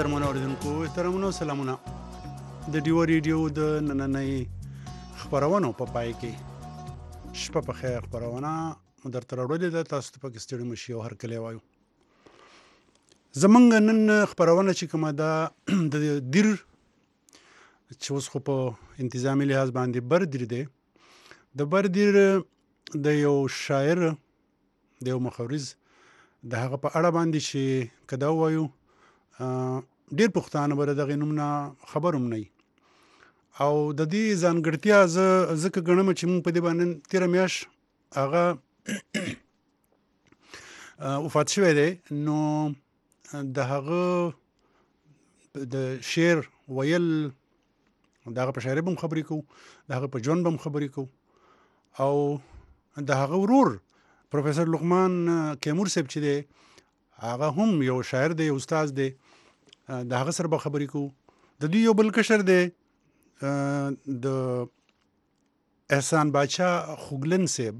قدرمنو اوریدونکو احترامونو سلامونه د ډیو ریډیو د نننۍ خبرونو په پای کې شپه په خیر خبرونه درته راوړلې ده تاسو ته پکې ستړي مشي او هرکلی وایو زمونږ نن خبرونه چې کومه ده د دیر چې اوس خو په انتظامی لحاظ باندې بردیر دی د بردیر د یو شاعر د یو مخورز د هغه په اړه باندې چې کدا وایو ډیر پښتانه بر دغه نومونه خبروم نه او د دې ځانګړتیا ځکه ګڼم چې مونږ په دې باندې تیر میاش هغه وفات شوی دی نو د هغه د شعر ویل دغه په شاعري بم خبرې کو دغه په ژوند بم خبرې کو او د هغه ورور پروفیسور لقمان کیمور صاحب چې دی هغه هم یو شاعر دی استاد دی د هغه سره به خبرې کو د دې یو بل کشر دی د احسان بادشاه خوګلن صاحب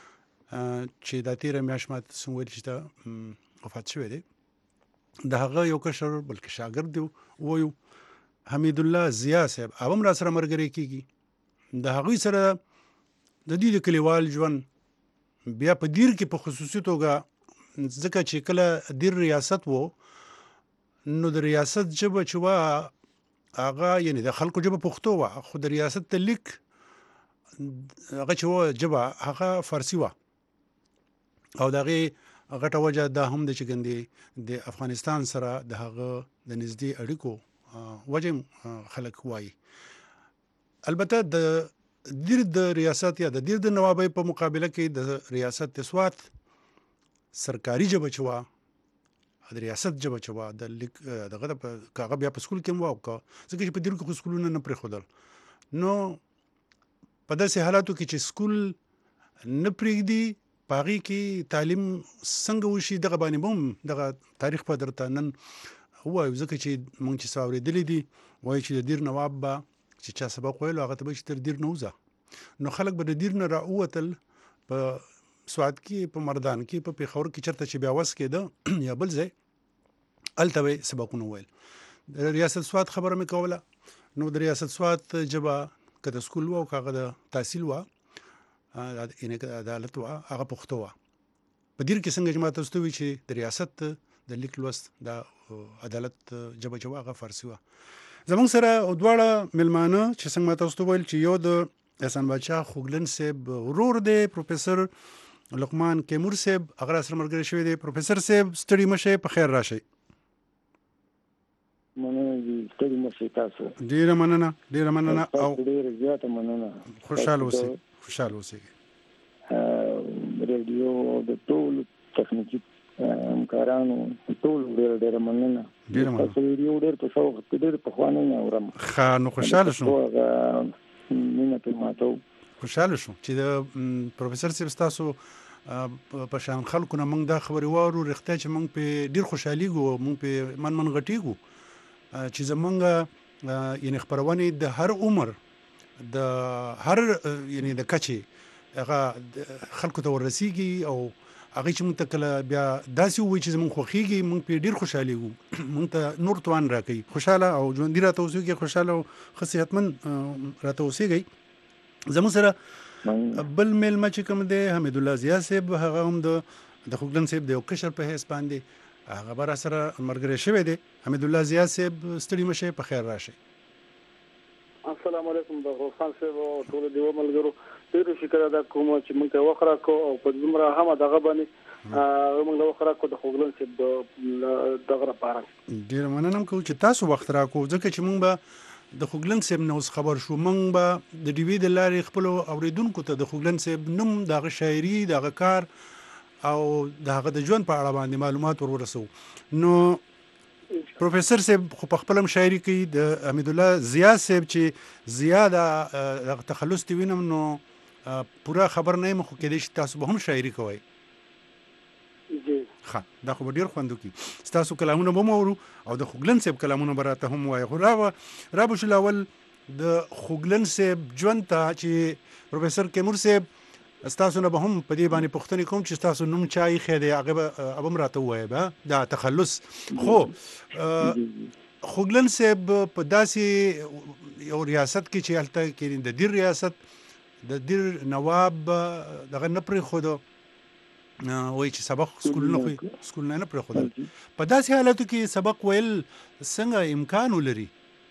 چې د تیر میاشت ماته څنګه چې وفات شوی دی د هغه یو کشر بلکې شاګرد دی وایو حمید الله ضیا صاحب هم را سره مرګري کیږي د هغه سره د دې کلیوال ژوند بیا په دیر کې په خصوصي توګه ځکه چې کله دیر ریاست وو نو د ریاست جبه چې وا هغه یعنی د خلکو جبه پښتو وا خو د ریاست ته لیک هغه چې و جبه هغه فارسی وا او دغه غټه وجه دا هم د چګندې د افغانستان سره د هغه د نږدې اړیکو وجه خلک وایي البته د دیر د ریاست یا د دیر د نوابۍ په مقابله کې د ریاست سوات سرکاري جبه چوا د ریاست جبه چوا د دغه په کاغه بیا په سکول کې مو وکړه ځکه چې په دیر کې سکولونه نه پرې خدل نو په داسې حالاتو کې چې سکول نه پرېږدي باغی کې تعلیم څنګه وشي دغه باندې بم دغه تاریخ په درته نن وایو ځکه چې مونږ چې څاورېدلې دي وایي چې د دیر نواب به چې چا سبق ویلو هغه ته به چې تر دیر نه وځه نو خلک به د دیر نه راووتل په سوات کې په مردان کې په پیښور کې چرته چې بیا وس کېده یا بل ځای هلته به سبقونه ویل د ریاست سوات خبره مې کوله نو د ریاست سوات جبه که د سکول و او که هغه د تحصیل و یعنې که عدالت و هغه پښتو و په دیر کې څنګه چې ما تاسو ته وایي چې د ریاست د لیک لوست د عدالت جبه چې و هغه فارسي و زمونږ سره دواړه ملمانه چې څنګه ما تاسو ته ویل چې یو د احسان بادشاه خوګلن صاحب ورور دی پروفیسور لقمان کیمور صاحب هغه سره ملګری شوی دی پروفیسور صاحب ستړي مشه په خیر راشي ستړي مشه تاسو ډیره مننه او ډیره زیاته مننه خوشاله اوسئ ریډیو د ټول تخنیکی همکارانو ټول ډیره مننه تاسو ریډیو ډیر په شوق ډیر په خوانه نه اورم نو خوشاله شو مینه په ماتو خوشاله شو چې د پروفیسور صاحب تاسو په شان خلکو نه موږ دا خبرې وارو رښتیا چې موږ په ډیر خوشحاليږو موږ په من غټیږو چې زمونږ یعنی خبرونه د هر عمر د هر یعنی د کچې هغه خلکو ته ورسیږي او هغه چې موږ ته کله بیا داسې وایي چې زمونږ خوښیږي موږ په ډیر خوشحاليږو موږ ته نور توان راکړي خوشاله او ژوند راته اوسېږي خوشاله او صحتمن راته اوسېږي زموږ سره بل میلمه چې کوم دی حمید الله ضیا صاحب هغه هم د خوګلن صاحب د یو کشر په حیث باندې هغه بر سره مرګري شوی دی حمید الله ضیا صاحب ستړي مشه په خیر راشي السلام علیکم د خان صاحب او ټول دیو ملګرو ډیر شکر ادا کوم چې موږ ته وخره کو او په زمره هم دغه باندې موږ له وخره کو د خوګلن صاحب دغه لپاره ډیر مننه کوم چې تاسو وخت راکو ځکه چې موږ به د خوګلن صاحب نو خبر شو موږ به د ډیوی د لارې خپل اوریدونکو ته د خوګلن صاحب نوم دغه شاعري دغه کار او دغه د ژوند په اړه باندې معلومات ورسو نو پروفیسور صاحب خو په خپل شاعري کې د حمید الله ضیا صاحب چې زیاده تخلص دی وینم نو پورا خبر نه مخ کې دې تاسو به هم شاعري کوئ دا خو ډیر خوندو کی تاسو کلامونه به مورو او د خوګلن صاحب کلامونه براته هم وای خو را به شل اول د خوګلن صاحب ژوند ته چې پروفیسور کیمور صاحب تاسو نه به هم په دې باندې پوښتنه کوم چې تاسو نوم چای خېده هغه به راته وای دا تخلص خو خوګلن صاحب په داسې یو ریاست کې چې هلته کې د دیر ریاست د دیر نواب دغه نه پرې خود وای چې سبق سکول نه پرې خود په داسې حالاتو کې سبق ویل څنګه امکان ولري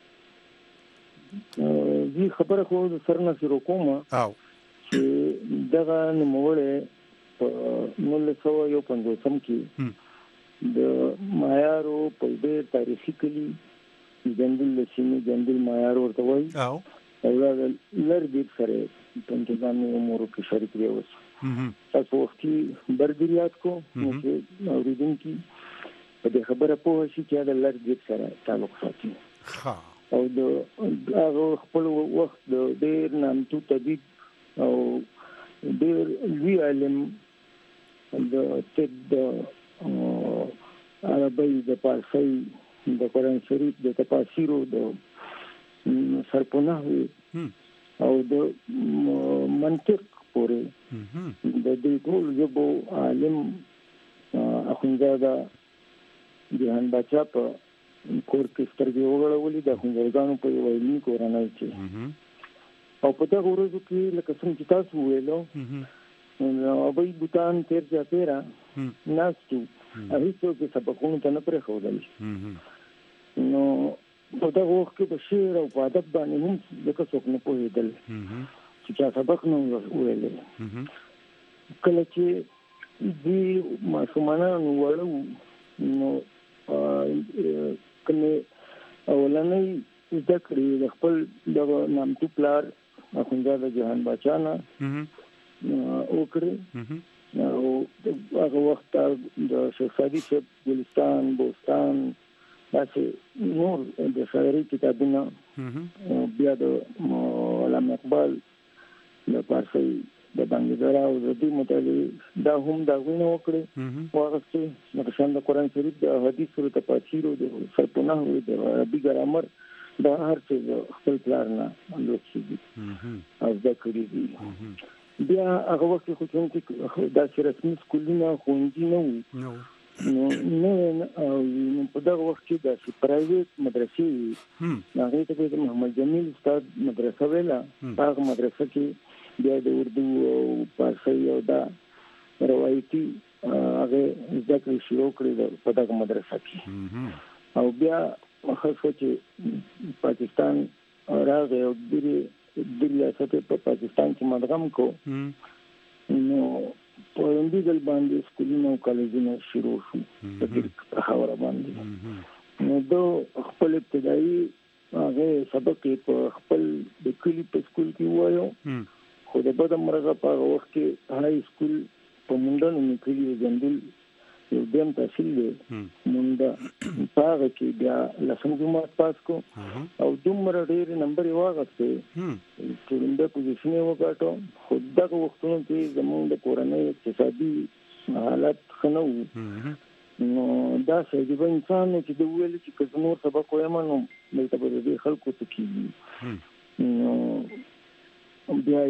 دي خبره خو د سرنه شروع کوم او چې دغه نوموړې په 1950 کې د مایارو په ډېر تاریخي کلی جندل لسینی جندل مایار ورته وایي او دا لر دې سره په انتظامي امور کې شریک دی اوس تاسو وختي برګریات کو چې اوریدونکو په دې خبره پوه شي چې دا لر دې سره تعلق ساتي او د هغه خپل وخت د ډېر نامتو طبيب او ډېر لوی عالم د طب عربی د فارسی د قرآن شریف د تفاسیر د سرپناه او د منطق پورې د دې ټول ژبو عالم اخوندزاده جهان بچا په کور کې سترګې وغړولې د اخوندزادانو په یو علمي کورنۍ کې او په دغه ورځو کې لکه څنګه چې تاسو ویلو نو ابي بوتان تیر ځاتېرا ناستو هیڅ څه سبقونه ته نه پرې خوړل نو په دغه وخت کې په شعر او په ادب باندې هم د څوک نه پوهېدل چې سبق نو ویلې کله چې دې ماشومانو وړو نو کله اولنې ذکر د خپل دغه نامتو پلار اخوندزاده جهان بچانا وکړي او هغه وخت د شیخ سادي صاحب ګلستان بوستان داسې نور د شاعري کتابونه بیا د علامه اقبال د فارسي د بنګزرا او د دې مطالعه دا هم دا غوښنه وکړي واغسته نقشان د قرآن شریف د حدیث او تفاسیر او د سرپناه او د عربي ګرامر دا هر څه خپل پلان نه لوستي او دا کړی دي بیا هغه وخت خو څنګه دا چې رسمي سکولونه خوندي نه نو په دغه وخت کې د پرایویټ مدرسې هغه ته د محمد جمیل استاد مدرسه ویله هغه مدرسه کې بیا د اردو او فارسي او دا روایتي هغه ذکر شروع کړی په دغه مدرسه کې او بیا خاصه چې پاکستان راغی او د ریاست په پاکستان کې مدغم کو نو په اندی دل باندې سکولونه او کالجونه شروع شو په دې خبره باندې نو د خپل ابتدایي هغه سبق په خپل د کلی په سکول کې وایو خو د بده مرغه په وخت کې هاي سکول په مونډه نو کلی جندل یو دیم تحصیل دی مونږ هغه کې بیا لسم جماعت پاس کو او دومره ډېر نمبر یې واغسته چې د پوزیشن یې وګاټو خو دغه وختونو کې زموږ د کورنۍ اقتصادي حالت ښه نه وو نو دا سیدي به انسان چې د ویل چې که نور سبق وایم نو دلته به د خلکو څه کېږي نو بیا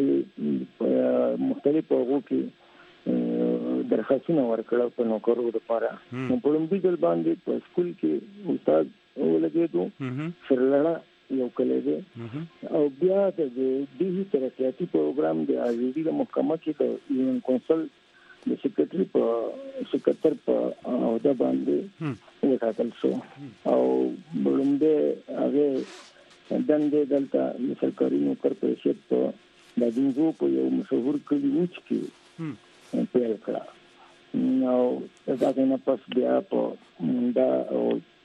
یې مختلف هغو کې درخواستونه ورکړل په نوکرو لپاره نو په لومړي ځل باندې په سکول کې استاد ولګېدو سرلړه یو کلی دی او بیا د دې ترقیاتي پروګرام د ازادي د محکمه کې د یونین کونسل د سکرټري په سکرټر په عہده باندې وټاکل شو او بلومبه هغه دندې دلته سرکاري نوکر پېښه په د دینګو په یو مشهور کلی وچ کې پیل کړه نو دا څنګه پس بیا په دا او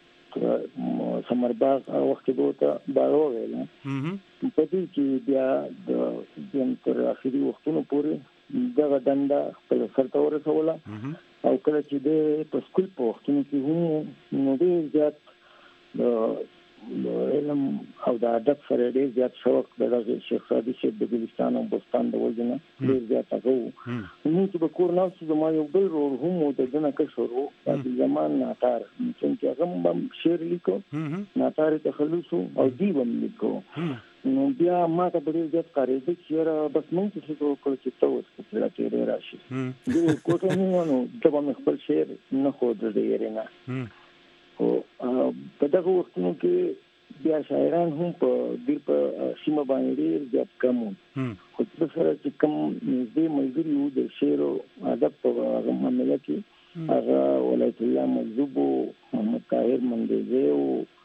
سمرباغ وخت دوته بارو ویل په دې کې بیا د جن تر اخري وختونو پورې دغه دنده خپل سرته ورسوله او کله چې د په سکول په وختونو کې هم نو ډېر زیات علم او د ادب سره ډېر زیات شوق د شیخ سادي صاحب د ګلستان او بوستان د وجنه ډېر زیات هغه نو چې په کور ناست زما یو بل ورور هم د جنا کې شروع د زمان ناتار چې هغه هم شعر لیکو ناتار تخلص او دی هم لیکو نو بیا ما ته ډېر زیات کارېږي چې بس مونږ څه وکړو چې تاسو څه راځي راشي د کوټه نو دا به خپل شعر نه خو د یې نه او په دغه وختونو کې بیا شاعران هم په ډیر په سیمه باندې ډیر زیات کم خو د سره چې کم نږدې ملګري وو د شعر او ادب په معاملې کې هغه ولایت الله مجذوب محمد طاهر مندوزي او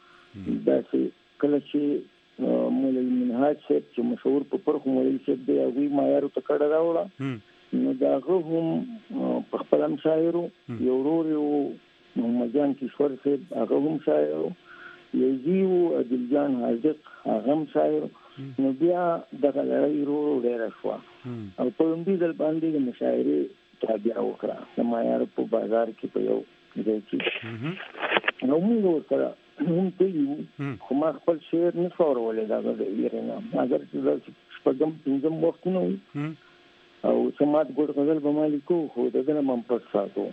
داسې کله چې مولا المنهاج چې مشهور په پرخو مولوي صاحب دی هغه معیار ته کړه راوړه نو دا هم په خپل هم شاعر یو ورور یو محمد جان کشور صاحب هغه هم شاعر یزیو عادل جان حاجت هغه هم شاعر نو بیا دغه لړۍ ورو ډېره شوه او په همدې ځل باندې د مشاعرې تابع وکړه د معیار په بازار کې په یو ځای کې نو موږ سره هم تلو خو ما خپل شعر نه څورولی دغه د ویرې نه اگر چې شپږم پنځم وختونه او سماعت ګوډ غزل به ما لیکو خو د ده نه من پټ ساتو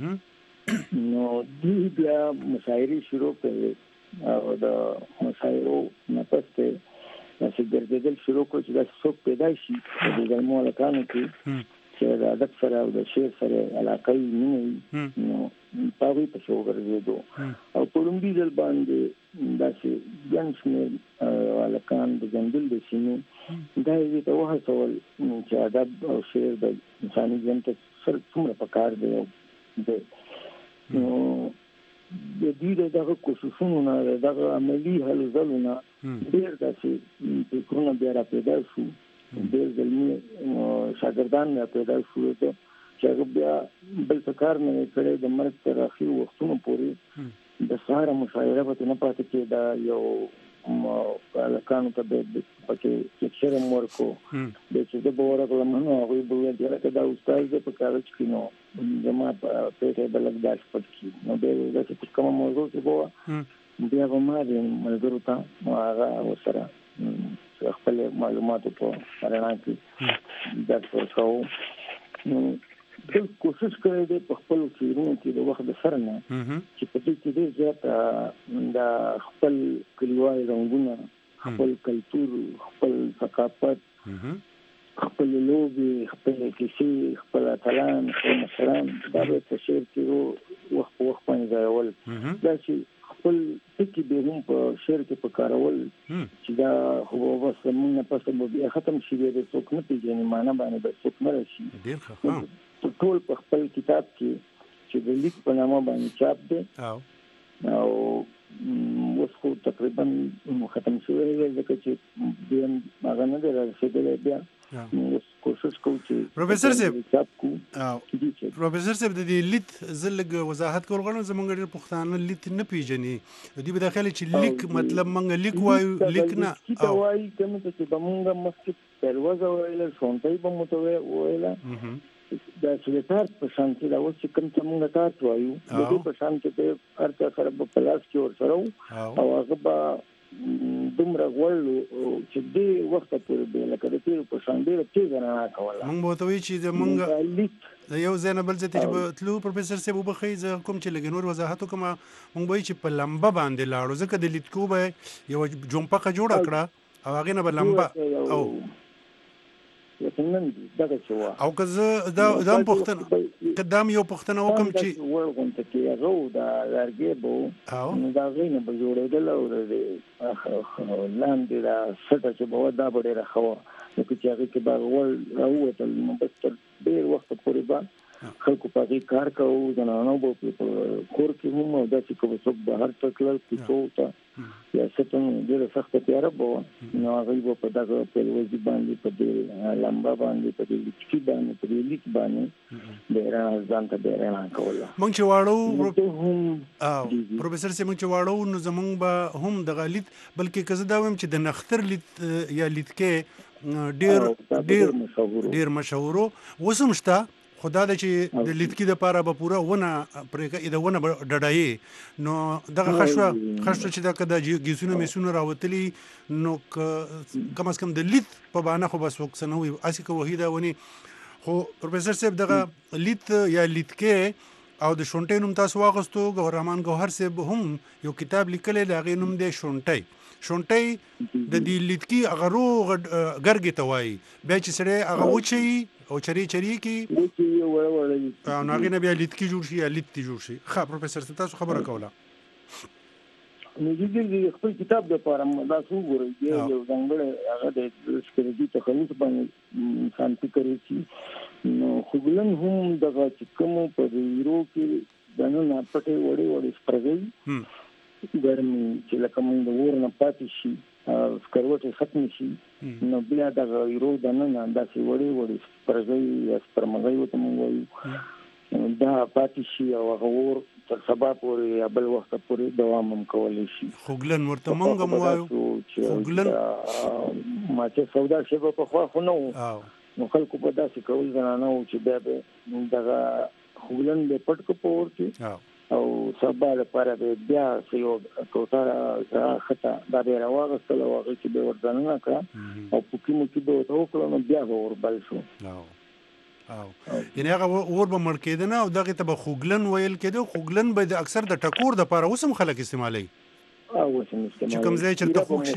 نو دوی بیا مشاعرې شروع کړې او د مشاعرو نه پسته چې ګرځېدل شروع کړو چې دا څوک پیدا شي د زلمو هلکانو کې چې د ادب سره او د شعر سره علاقه یې نه وي نو په هغوی پسې وګرځېدو او په لومړي ځل باندې داسې ګڼ شمېر هلکان د ځنګل د سیمې دا یې ته وهڅول چې ادب او شعر د انساني ژوند ته څومره پکار دی نو د دې دغه کوششونو نه دغه عملي هلو ځلو نه ډېر داسې فکرونه بیا را پیدا شو ډېر زلمي شاګردان را پیدا شو چې هغه بیا بل څه کار نه کړی د مرګ تر اخري وختونو پورې د سهاره مشاعره به نه پاتې کېده یو هلکانو ته به پکې لیکچر هم ورکو بیا چې زه به ورغلم نو هغوی به ویل چې دا استاد دی په کالج کې نو زما پیټه به لږ داسې پټ کړي نو بیا به داسې چې کومه موضوع چې به وه بیا به ما د ملګرو ته نو هغه ورسره خپل معلوماتو په رڼا کې درس ورکوو نو دل کوشش کړی دی په خپل شعرونو کې د وخت د سره نه چې په دې کې ډېر زیات د خپل کلیوال رنګونه خپل کلتور خپل ثقافت خپل لوبې خپل کیسې خپل اتلان خپل مشران دا به په شعر کې وخت په وخت باندې ځایول دا چې خپل ټکي به هم په شعر کې په کارول چې دا خو بس موږ نه پسه به بیا ختم شي د څوک نه پېژني معنا باندې به څوک نه راشي ټول په خپل کتاب کې چې د لیک په نامه باندې چاپ دی او اوس خو تقریبا ختم شوی دی ځکه چې بیا هغه نه دی رارسېدلی بیا اوس کوشش کوو چې پروفیسر صاحب چاپ کړو پروفیسر صاحب د دې لیت زه لږ وضاحت کول غواړم زموږ ډېر پښتانه لیت نه پیژني دوی به دا خیال چې لیک مطلب موږ لیک وایو لیک نه او وایي کوم چې به موږ مخکې پروازه ویله شونټۍ به مو ته ویله دا چې تار په شان کې دا اوس چې کوم څه موږ تار وایو د دې په شان کې د هر څه سره په پلاس کې ورسره او هغه به دومره غوړ چې دې وخت پورې به لکه د تیر په شان ډېر تیز نه کوله موږ به ته وایي چې موږ د یو ځای نه بل ځای ته چې تلو پروفیسر صاحب وبخښئ زه کوم چې لږ نور وضاحت وکړم موږ به وایي چې په لمبه باندې لاړو ځکه د لیدکو به یوه جومپقه جوړه کړه او هغې نه به لمبه او او که زه دا هم پوښتنه که دا هم یو پوښتنه وکړم چې ورغونته کې هغه د لرګی به نو د هغې نه به جوړېدل او لاندې دا سټه چې به وه دا به ډېره ښه وه لکه چې هغې کې به غوړ راووتل نو بس تر ډېر وخته پورې به خلکو په هغې کار کوو زنانو به په کور کې هم او داسې که به څوک بهر ته تلل کوڅو ته یا ستن ډېره سخته تیاره به وه نو هغوی به په دغه پیلوزي باندې په دې لمبه باندې په دې لیکچي باندې په دې لیک باندې د رڼا ځان ته د رڼا کوله موږ چې واړو پروفیسر صاحب موږ چې واړو نو زموږ به هم دغه لید بلکې که زه دا وایم چې د نختر لید یا لیدکې ډېر مشهور اوس هم شته خو دا ده چې د لیدکي دپاره به پوره ونه پرې د ونه به ډډایې نو دغه خشوه چې دا که د ګیسونه میسونه راوتلي نو کم از کم د لید په بهانه خو به څوک څه نه وي هسې که وهي دا ونې خو پروفیسر صاحب دغه لید یا لیدکې او د شونټۍ نوم تاسو واخیستو ګوررحمان ګوهر صاحب هم یو کتاب لیکلی د هغې نوم دی شونټۍ د دې لیدکي هغه روغ ګرګې ته وایي بیا چې سړی هغه وچوي او چری کې نو هغې نه بیا لیدکي جوړ شي یا لیدتي جوړ شي ښه پروفیسر صاحب تاسو خبره کوله نو دې خپل کتاب د پاره دا څو ګوري یو څنګه هغه د سپېڅلي تخلص باندې انسان فکر کوي نو خپلن هم دغه کوم په یورو کې دنه نه پټه وړي سپرګي ګرمي چې لکه موږ د ور نه پاتې شي سکروټه ختم شي نو بیا دغه یورو دنه نه داسې وړي سپرګي یا سپرمغي وته موږ وایو دا پاتې شي او هغه تر سبا پورې یا بل وخت پورې دوام هم کولی شي خوګلن ورته مونږ هم وایو خوګلن ما چې سودا شپه په خوا خو نو نو خلکو په داسې کول زنانه او چې بیا به دغه خوګلن به پټ کو پورتي او سبا لپاره به بیا یو کوټه خطا دا به راوغستل او هغه چې به ورځنه کړه او پوکي مو چې به وکړو نو بیا به وربل شو یعنی هغه اور به مړ کېده نه او دغه ته به خوګلن ویل کېده خوګلن به اکثر د ټکور د پاره اوسم خلک استعمالوي چې کوم ځای چې ته خوښ شي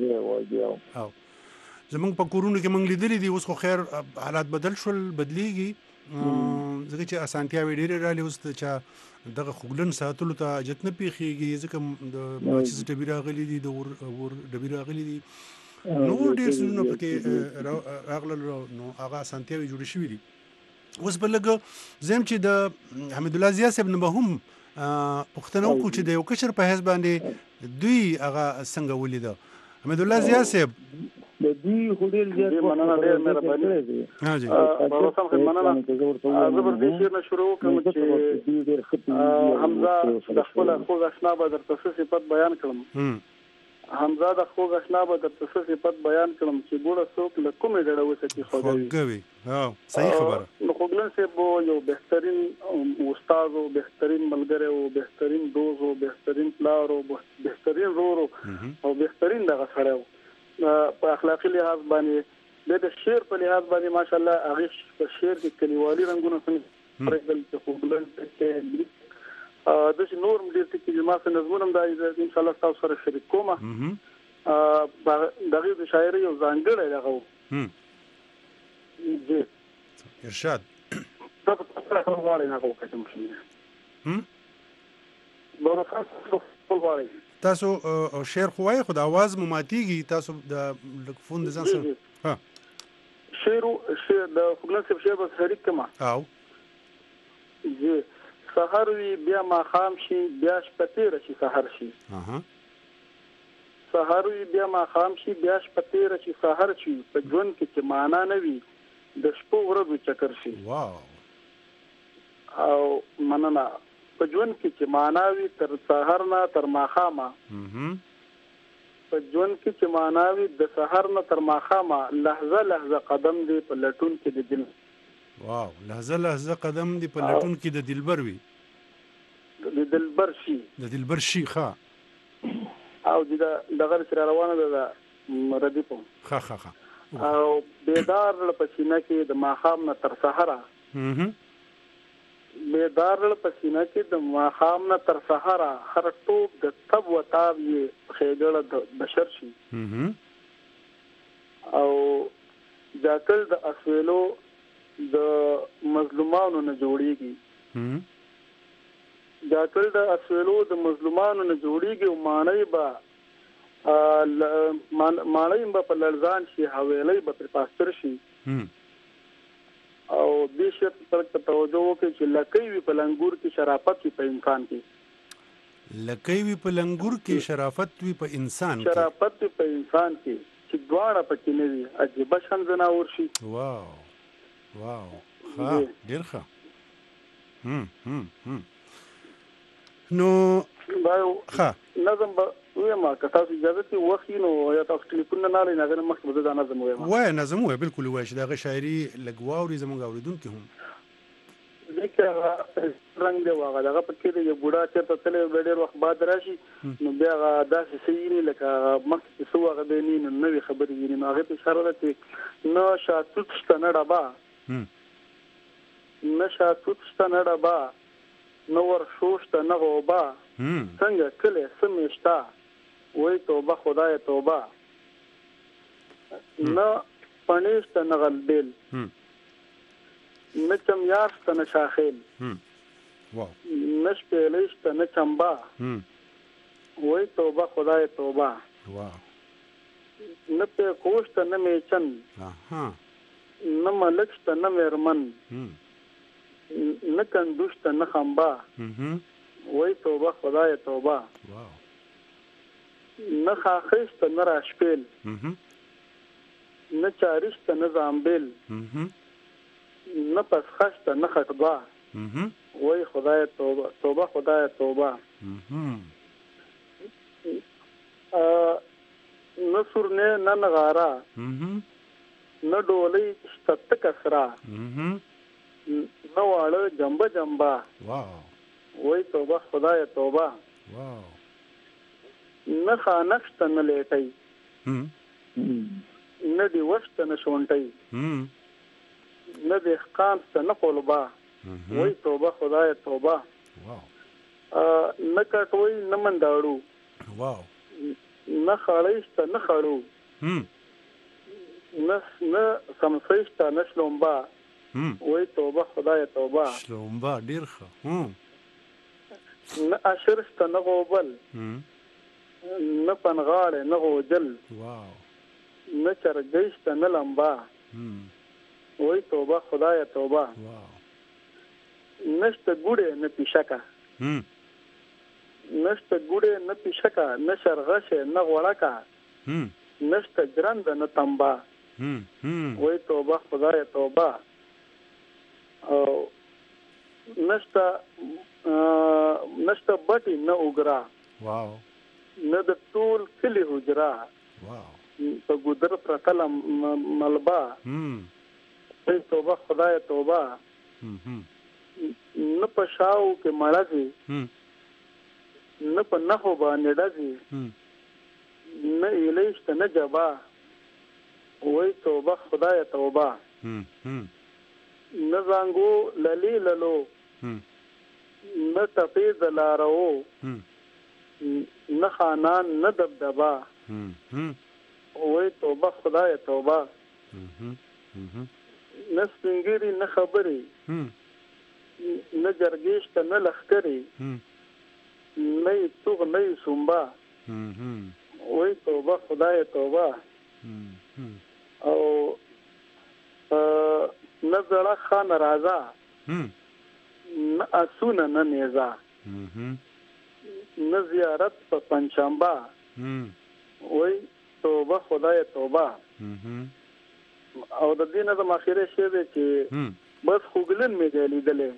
زمونږ په کورونو کې مونږ لیدلې دي اوس خو خیر حالات بدلیږي ځکه چې اسانتیاوې ډېرې رالي اوس چې دغه خوګلن ساتلو ته اجت نه پیخیږي ځکه د ماچیز ډبې راغلي دي د اور ډبې راغلي دي نو ډېر څه پکې راغلل نو هغه اسانتیاوې جوړې شوې دي اوس په لږ زم چې د حمید الله ضیا صاحب نه به هم پوښتنه وکړو چې د یو کشر په حساب باندې دوی هغه څنګه ولیده حمید الله ضیا صاحب د دوی خډیر زیات مننه ډېر مهرباني ها جی بابا صاحب مننه زبر دې شیر نه شروع کوم چې حمزه د خپل خو غشنا به درته صفات بیان کړم حمزه د خو غشنا به درته صفات بیان کړم چې ګوره څوک له کومې ډډه وسکی خوږوي صحیح خبره نو خوګلن صاحب یو بهترین استاد او بهترین ملګری او بهترین دوست او بهترین پلار او بهترین رور او بهترین دغه سره په اخلاقی لحاظ باندې د شعر په لحاظ باندې ماشاءالله هغه په شعر کې کلیوالي رنگونه څنګه پرېدل چې خوګلن کې د نور مدیر چې ما سره نظمونه د ان شاء الله تاسو سره شریک کوم دغه د شاعري یو ځانګړی دغه جی ارشاد تاسو غواړئ نه کوم څه مشي تاسو شعر خوای خو د आवाज مو ماتيږي تاسو د فون د ځان سره ها شعر د خوګلن صاحب شعر به شریک کما او جی سحر وی بیا ما خام شي بیا شپه تیر شي سحر شي سحر وی بیا ما خام شي بیا شپه تیر شي سحر شي په ژوند کې چې معنا نه وي د شپو ورځو چکر شي واو او مننه په ژوند کې چې معنا وي تر سحر نه تر ماخامه په ژوند کې چې معنا وي د سحر نه تر ماخامه لحظه لحظه قدم دی په لټون کې د دل واو لحظه لحظه قدم دی په لټون کې د دلبر وي د دلبر شي ښه او دغه سره روانه ده ردی په ښه او بیدار پسینه کې د ماخام نه تر سحره بیدار پسینه کې د ماخام نه تر سحره هر ټوب د تب وتاب یې خېګړه د بشر شي او ځکه د اسویلو د مظلومانو نه جوړیږي ځکه د اسویلو د مظلومانو نه جوړیږي او مانای با په لړزان شي حویلې به پر پاستر شي او دې شرط پر توجه وکړي چې لکې وی په لنګور کې شرافت وي په انسان کې چې دواړه پکې نه وي عجیب شان زناور شي واو ها ډیر ښه نو ښه نظم به ویما که تاسو اجازه ته وخی نو یا تاسو ټلیفون نه لرئ نه مخکې به دا نظم وای بالکل وای چې دا شاعري لګواوري زمونږ اوریدونکو هم ذکر رنگ دی واغه دغه پکې دی یو بوډا چې په تل ډېر وخت بعد راشي نو بیا داسې سېنی لکه مخکې سو هغه دی نه نوې خبرې دي نو هغه په اشاره ده چې نو شاتوت ستنه ډبا نو ور شوشته نه غوبا څنګه کله سمشتا وای توبه خدای توبه نه پنيشته نه غلبل نه چمیاشته نه شاخیل واو نش پیلیشته نه چمبا وای توبه خدای توبه واو نه په کوشت نه میچن نه ملک ته نه مرمن نه کندوشت نه خمبا وای توبه خدای توبه واو نه خاخشت نه راشپیل نه چارشت نه زامبل نه پسخشت نه خطبا وای خدای توبه توبه خدای توبه نه سرنه نه نغارا نه ډولۍ شته کسرا نه واړه جنبه جنبه واو وای توبه خدای توبه واو نه خانښت نه لیټي نه دی وشت نه شونټي نه د خامست نه قلبا وای توبه خدای توبه واو نه کټوي نه منداړو واو نه خړېشت نه خړو نه سمسېشت نه شلومبا وای توبه خدای توبه شلومبا ډیر ښه نه اشرشت نه غوبل نه پنغاړې نه غوجل واو نه چرګېشت نه لمبا وای توبه خدای توبه واو نشته ګوډه نه پیشکا نشته ګوډه نه پیشکا نه شرغشه نه غوړکا نشته ګرند نه تنبا وای توبه خدای توبه او نشته بټي نه وګرا واو نه د ټول کلی حجرا واو په ګودر پرتل ملبا وای توبه خدای توبه نه په شاو کې مړځي نه په نخو باندې ډځي نه الیشت نه جبا وای توبه خدای توبه نه زنګو للی للو نه تفیز لارو نه خانان نه دبدبا وای توبه خدای توبه نه سپینګری نه خبري نه جرګېشت نه لخکري نه توغ نه سومبا وای توبه خدای توبه او نه زړه خان رازا نه اسونه نه نیزا نه زیارت په پنځشنبه وای توبه خدای توبه او د دې نه د ماخیره شه دی چې بس خوګلن مې دی لیدلې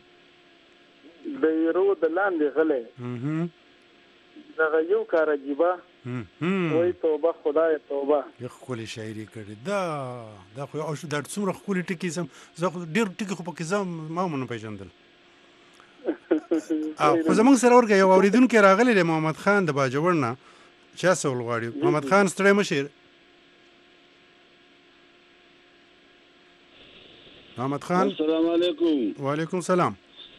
د یرو د لاندې غلې دغه یو کار عجیبه وای توبه خدای توبه یو خولي شاعري کړي دا خو او شو د څومره خولي ټکی زم زه ډیر ټکی خو پکې زم ما مونږ پیژندل خو زمونږ سره ورګه یو اوریدونکو راغلی دی محمد خان د باجوړ نه چا سول غواړي محمد خان ستړی مشر محمد خان السلام علیکم وعلیکم السلام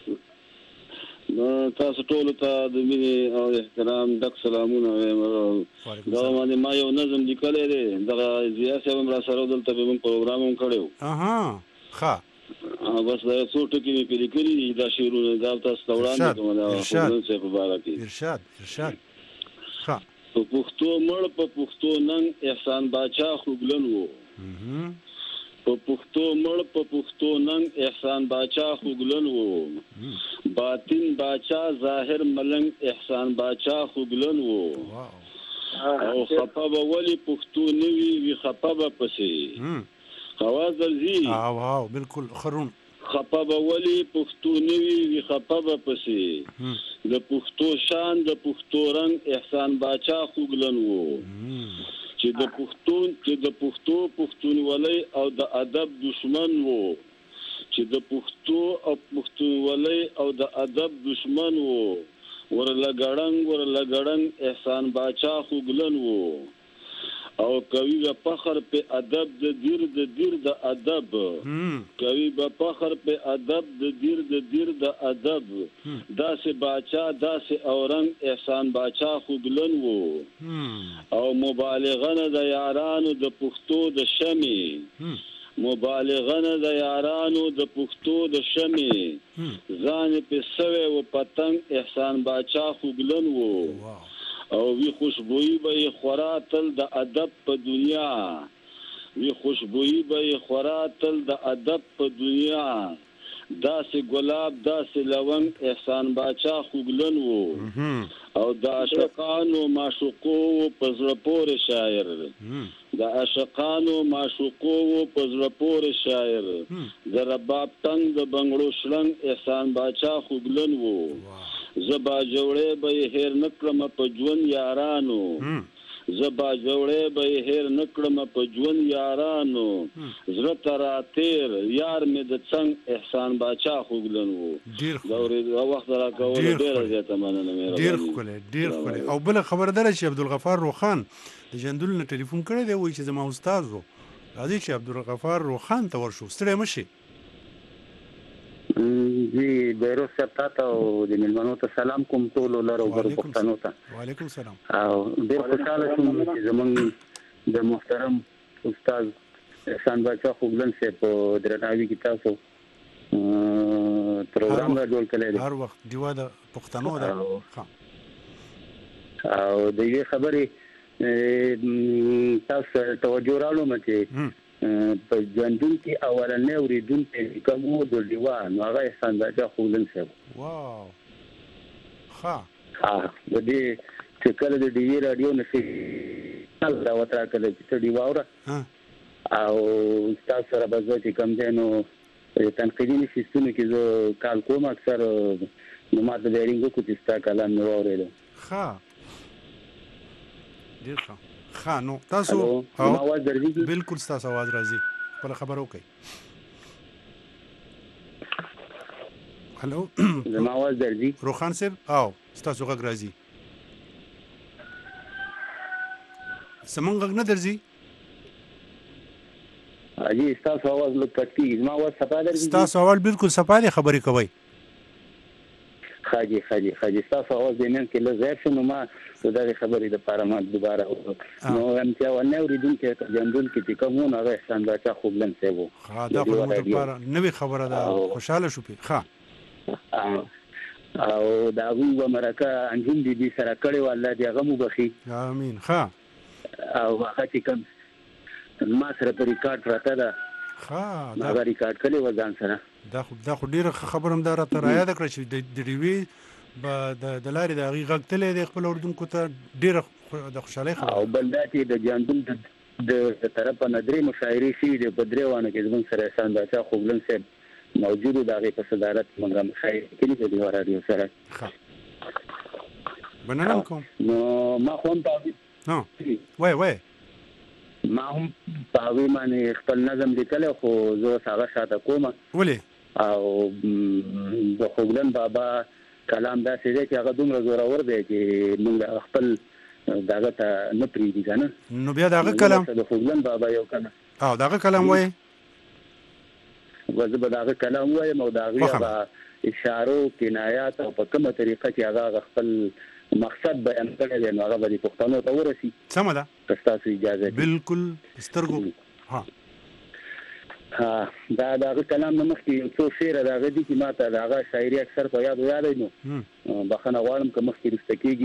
تاسو ټول ته د مینې او احترام ډک سلامونه وایم دا باندې ما یو نظم لیکلی دی دغه ضیا صاحب هم را سره دلته به موږ پروګرام هم کړی و ښه بس دا یو څو ټکي مې پرې کړي دي دا شعرونه دا تاسو ته وړاندې کوم دا خوږلن صاحب په باره کې ارشاد ښه په پښتو مړ په پښتو ننګ احسان باچا خوږلن و په پښتو مړ په پښتو ننګ احسان باچا خوږلن و باطن باچا ظاهر ملنګ احسان باچا خوږلن و او خپه به ولې پښتو نوي وي خپه به پسې خواز درځي واو بالکل خرون خپه به ولې پښتو نوي وي خپه به پسې د پښتو شان د پښتو رنګ احسان باچا خوږلن و چې د پښتونولۍ او د ادب دشمن وو چې د پښتونولۍ او د ادب دشمن وو ورلګړنګ احسان باچا خوږلن وو او کوي به فخر په ادب د دیر د ادب کوي به فخر په ادب د دیر د ادب داسې باچا داسې اورنګ احسان باچا خوږلن وو او مبالغه نه د یارانو د پښتو د شمې مبالغه نه د یارانو د پښتو د شمې ځان په سوي و پتنګ احسان باچا خوږلن وو او وی خوشبوئی به خورا تل د ادب په دنیا وی خوشبوئی به خورا تل د ادب په دنیا داسې ګلاب داسې لونګ احسان باچا خوګلن وو او د عاشقانو معشوقو په زړه پورې شاعر د عاشقانو معشوقو په زړه پورې شاعر د رباب تنګ د بنګړو شړنګ احسان باچا خوګلن وو زبا جوړې به هیر نکړم په ژوند یارانو زبا جوړې به هیر نکړم په ژوند یارانو زړه ترا تیر یار مې د څنګ احسان باچا خوګلن وو ډېر وخت راکول ډېر زیاته مننه مې ډېر ښکلی او بل خبردار چې عبدالغفار روخان د جندول نه ټلیفون کړی دی وایي چې زما استاد وو راځي چې عبدالغفار روخان ته ورشو ستړی مشي جی بیروز صاحب ته او د ملمنو ته سلام کوم ټول لرو غرو پښتنو ته وعلیکم سلام او ډېر خوشاله شوم چې زمونږ د محترم استاد احسان باچا خوګلن صاحب په درناوي کې تاسو پروګرام را جوړ کړی دی هر وخت دیوا د پښتنو ده او د دې خبرې تاسو توجه راوړم چې په ژوندون کې اولنې اوریدونکو کوم وو د دیوان هغه احسان باچا خوګلن صاحب واو د دې چې کله د ډي وی رادیو نشي دا وتره کله چې دی واوره او تاسو سره به چې کوم دی نو تنقیدي سیستم کې زه کال کوم اکثر نو ماته د ډیرینګ کو چې ستا کلام نو اوریدل ډیر ښه نو تاسو आवाज درځي بالکل تاسو आवाज راځي خپل خبرو کوي هلو زما आवाज درځي روخان صاحب او تاسو غږ راځي سمون غږ نه درځي اجي تاسو आवाज لږ کټي زما आवाज صفا درځي تاسو اول بالکل صفا دي خبرې کوي خاجي تاسو आवाज دینن کې لږ شنو ما دا خبرې د پاره دوباره نو هم چې ونه اوریدونکو ته جندول کې کومونه هغه احسان باچا خوګلن صاحب ها دا په لپاره نوې خبره ده خوشاله شو ښه او دا غو مرکه انجام دي سره کړي والله دی هغه مو بخي امين ښه او هغه چې کوم ما سره په ریکارډ راته ده ښه دا ریکارډ کړي و ځان سره دا خو ډیره خبره هم دره تر یاد کړی چې د ریوی د لارې د هغې غږ تللی دی خپل اردونکو ته ډېره د خوشحالۍ خبره او بل دا چې د جاندون د طرفه نه درې مشاعرې شوي دي په درې وانه کې زموږ سره احسان باچا خوګلن صاحب موجود د هغې په صدارت موږ را مشاعرې کړي دي د راډیو سره مننه کوم نو ما خو هم وای ما هم په هغې باندې خپل نظم لیکلی خو زه اوس هغه شاته کوم ولې او د خوګلن بابا کلام داسې دی چې هغه دومره زورور دی چې موږ خپل دغه ته نه پرېږدي که نه نو بیا د هغه کلام د خوګلن بابا یو که نه او د هغه کلام وایي زه به د هغه کلام وایم او د هغې به اشارو کنایات او په کومه طریقه چې هغه خپل مقصد بیان کړی دی نو هغه به د پښتنو ته ورسي سمه ده که ستاسو اجازه بالکل سترګو دا د هغه کلام نه مخکې یو څو شعره د هغه دي چې ما ته د هغه شاعري اکثر په یاد نو بخښنه غواړم که مخکې رسته کېږي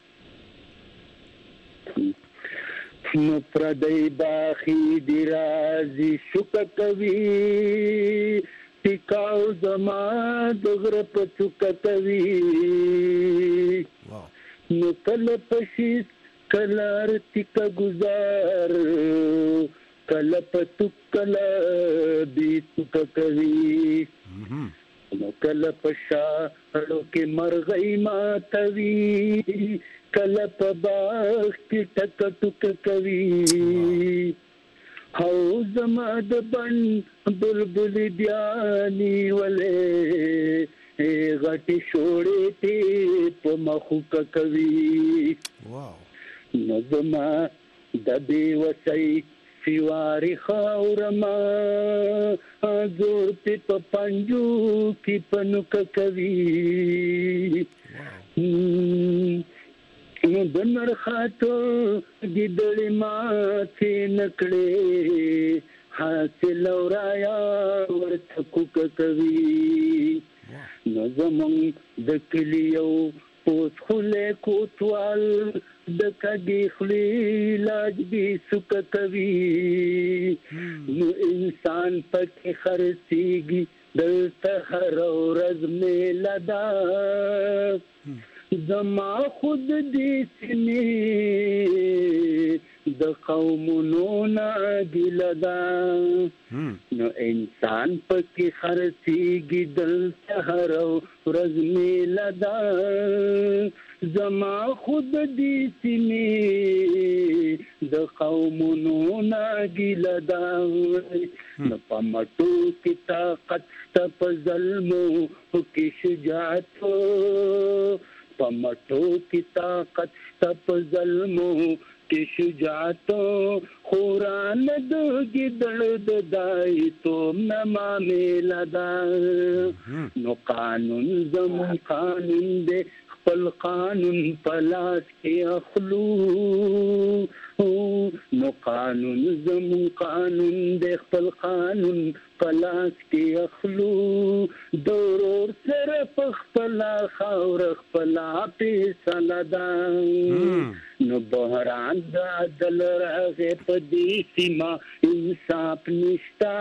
نو پردی باخي دی رازي شکه کوي ټیکاو زما د غره په چوکه کوي نو کله پشیز کله ارتکه گزار کله پتو کله بیتو کوي نو کله پشا هلو کې مرغۍ ماتوي کله په باغ کې ټک ټک کوي او زما د بن بلبل بیا نیولې غټي شوړې ته په مخوک کوي نو زما د دې وسای سیواری خاورما زور په پنجو کې پنوک کوي نو د نرخاتو ګیدړې ماتې نکړې حاصل اورایا ورته کوک کوي نو زمونږ د کلیو اوس خو له کوتوال د کګي خلی لاج به سک کوي نو انسان پکې خرسيږي دلته هر ورځ میلدا زما خود دې سینې د قومونو ناګلدا نو انسان پکې خرسيږي دلته هر ورځ میلدا زما خود دې سینې د قومونو ناګلدا نو پمټو کې طاقت تپ ظلمو کې شجاعت پمټو کی طاقت تپ ظلمو کی شجاعت قرآن دو گدڑ دائی تو نما میلدا نو قانون زمون قانون دے خپل قانون پلاس کی اخلو نو قانون زمون قانون دے خپل قانون پلاس کی اخلو دورور سر پخپلا خاور خپلا پیسالا دا نو بحران دا عدل راغے پدی سیما انصاف نشتا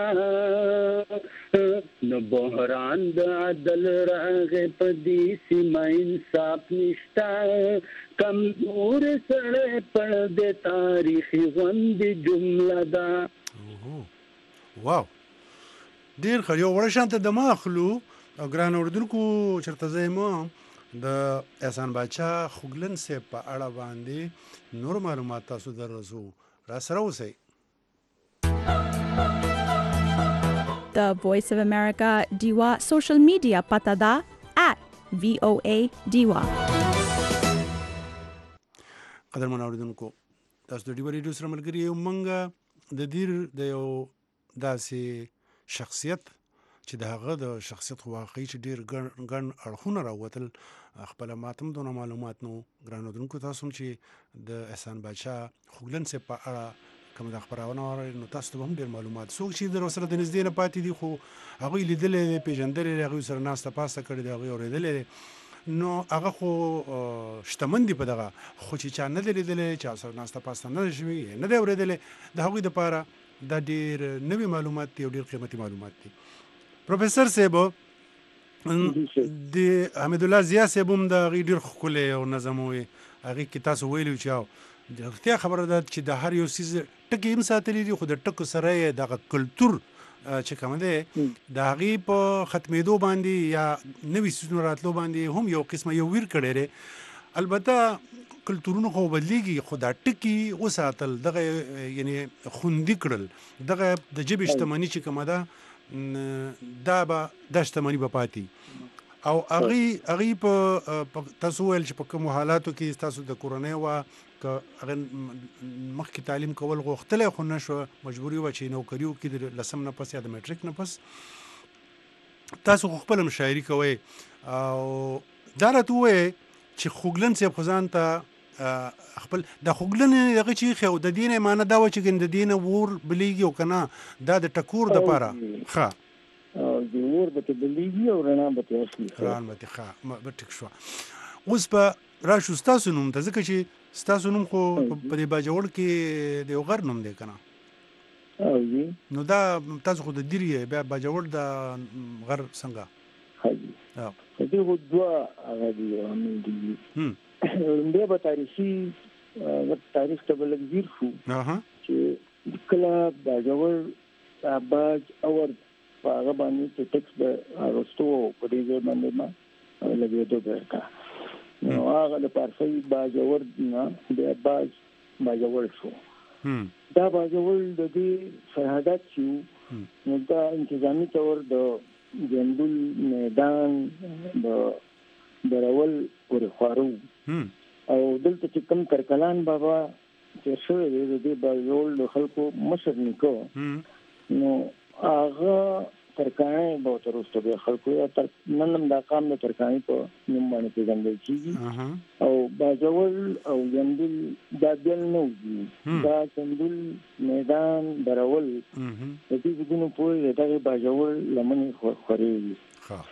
نو بحران دا عدل راغے پدی سیما انصاف نشتا کمزور سڑے پڑ دے تاریخی غند جملہ دا واو ډیر خو یو وړ شانته د ماخلو او ګران اردوونکو چرته زما د احسان باچا خوګلن سے په اړه باندې نور معلومات تاسو دررسو را سره اوسئ The Voice of America Diwa social media pata da @VOA Diwa قدرمن اردوونکو تاسو د ډیو ریډیو سره ملګری یو منګه د دیر د یو داسې شخصیت چې د هغه د شخصیت واقعي چې ډیر ګڼ اړخونه راوتل خپل ماتم دونه معلومات نو ګرانو دونکو تاسو چې د احسان باچا خوګلن سے په اړه کوم د خبرونه نو تاسو ته هم ډیر معلومات څوک چې در سره د نږدې نه پاتې دي خو هغه لیدلې پیژندلې هغه سره ناسته پاسته کړې دی هغه اورېدلې نو هغه خو شتمن دی په دغه خو چې چا نه لیدلې چا سره ناسته پاسته نه شوی نه دی اورېدلې د هغه لپاره دا ډیر نوې معلومات دي او ډیر قیمتي معلومات دي پروفیسور صاحب د حمید الله ضیا صاحب هم د ډیر خلک او نظم وي هغه کې تاسو ویلو چې د اختیا خبره ده چې د هر یو سیز ټکی هم ساتلی دي خو د ټکو سره د کلچر چې کوم دی د هغه په ختمېدو باندې یا نوې سیزونو راتلو باندې هم یو قسمه یو ویر کړي لري البته کلتورونو خو بدلیږي خو دا ټکی وساتل دغه یعنی خوندې کړل دغه د جبه اجتماعي چې کومه ده دا به د اجتماعي په پاتې او هغه په تاسو ول چې په کوم حالاتو کې تاسو د کورونې وا مخکې تعلیم کول غوښتل خو نشو مجبوري و چې نوکریو کې لسم نه پس یا د میټریک نه پس تاسو خپل مشاعري کوي او دا راته وې چې خوګلن سي خزان ته خپل د خوګلن دغه چې خو د دینه معنی دا و چې د دینه ور بلیږي او کنه دا د ټکور د پاره ښه د ور به بلیږي او رڼا به اصلي قرآن به ښه به ټک شو اوس په راشو تاسو نوم ته ځکه چې تاسو نوم خو په دې باجوړ کې د غر نوم دی کنه نو دا تاسو خو د دیری بیا باجوړ د غر څنګه حاجی دې هو دوا هغه دی بیا به تاریخي تاریخ ته بلګیر شو چې کله باجوړ باج اور هغه باندې چې ټیکس به راستو په دې باندې ما لګېدو درکا نو هغه د پارسي باجوړ نه بیا باجوړ شو دا باجوړ د دې شهادت شو نو دا انتظامی تور د جندل میدان د درول ور خارو او دلته چې کم ترکلان بابا چې شوی دی د باجوړ د خلکو مشر نکو نو هغه ترکانه به تر اوسه به خلکو یا نن دا کام د ترکانه په نوم باندې پیژندل کیږي او باجوړ او جندل دا دل نو دا جندل میدان درول د دې ځینو په دغه باجوړ لمن خوري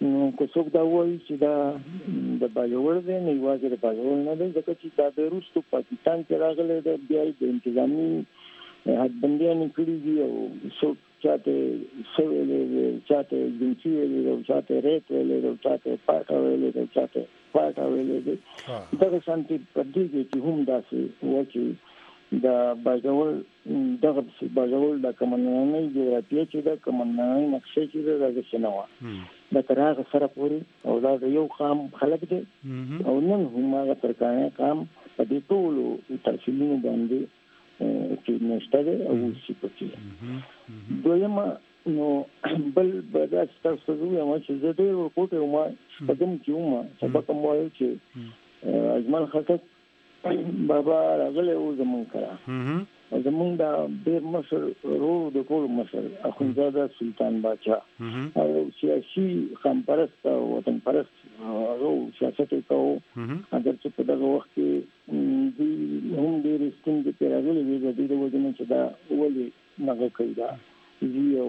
نو کو څوک دا وایي چې دا د باجوړ دی نه یوازې د باجوړ نه دی ځکه چې دا د روسو پاکستان کې راغلی دی بیا د انتظامی حدبندیانې کړي دي او څوک چاته سویلې چاته جنسي ویلې او چاته ریت ویلې او چاته پاټا ویلې او چاته پاټا ویلې دي دغه شانتي په دې کې چې هم داسې و چې دا باجوړ دغه باجوړ د کمنانه جغرافیه چې د کمنانه نقشه چې د شنوا د ترغه سره پوری او دا یو خام خلک دي او نن هم هغه ترکانه کام په دې ټولو تفصیلونو باندې چې نشته او شي پکې دویمه نو بل بدات تاسو یو چې زه ډېر ورکوټه ما پدم کیوم سبق مو یو چې اجمل خطک بابا راغله او زمون کرا زمون دا ډېر مشر رو د ټول مشر اخونزاده سلطان باچا او سیاسي خام پرست او وطن پرست او سیاست کوو اگر چې په دغه وخت کې دی هم ډېر ستونزې پیراغلي وي د دې وجه چې دا ولې نه کوي دا یو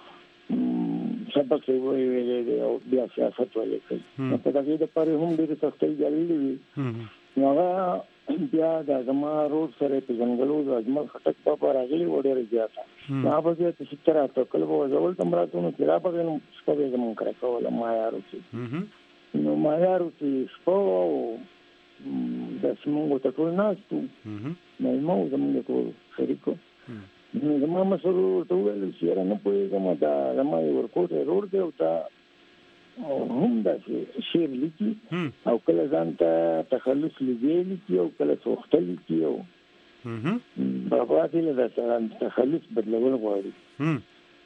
سبق ویلې او بیا سیاست ولې کوي په دغه د پاره هم ډېر سختۍ جوړې وي نو بیا د زما روډ سره په ځنګلو د اجمل خټک په راغلي وړي راځه نو هغه چې تر تاسو کله وځول تمراتونو چې را پغې نو څه زمون کړه کوله ما یارو چې نو ما یارو چې سپو د سیمو ته ټول ناستو نو مو زمون ټول شریکو نو زما مسرو ته ویل چې نه پوهیږم دا زما ورکوټه روډ دی او تا هم دا شیر لیکي او کله ځان ته تخلص لیکي او کله څوختل لیکي او بابا دې له ځان تخلص بدلول غواړي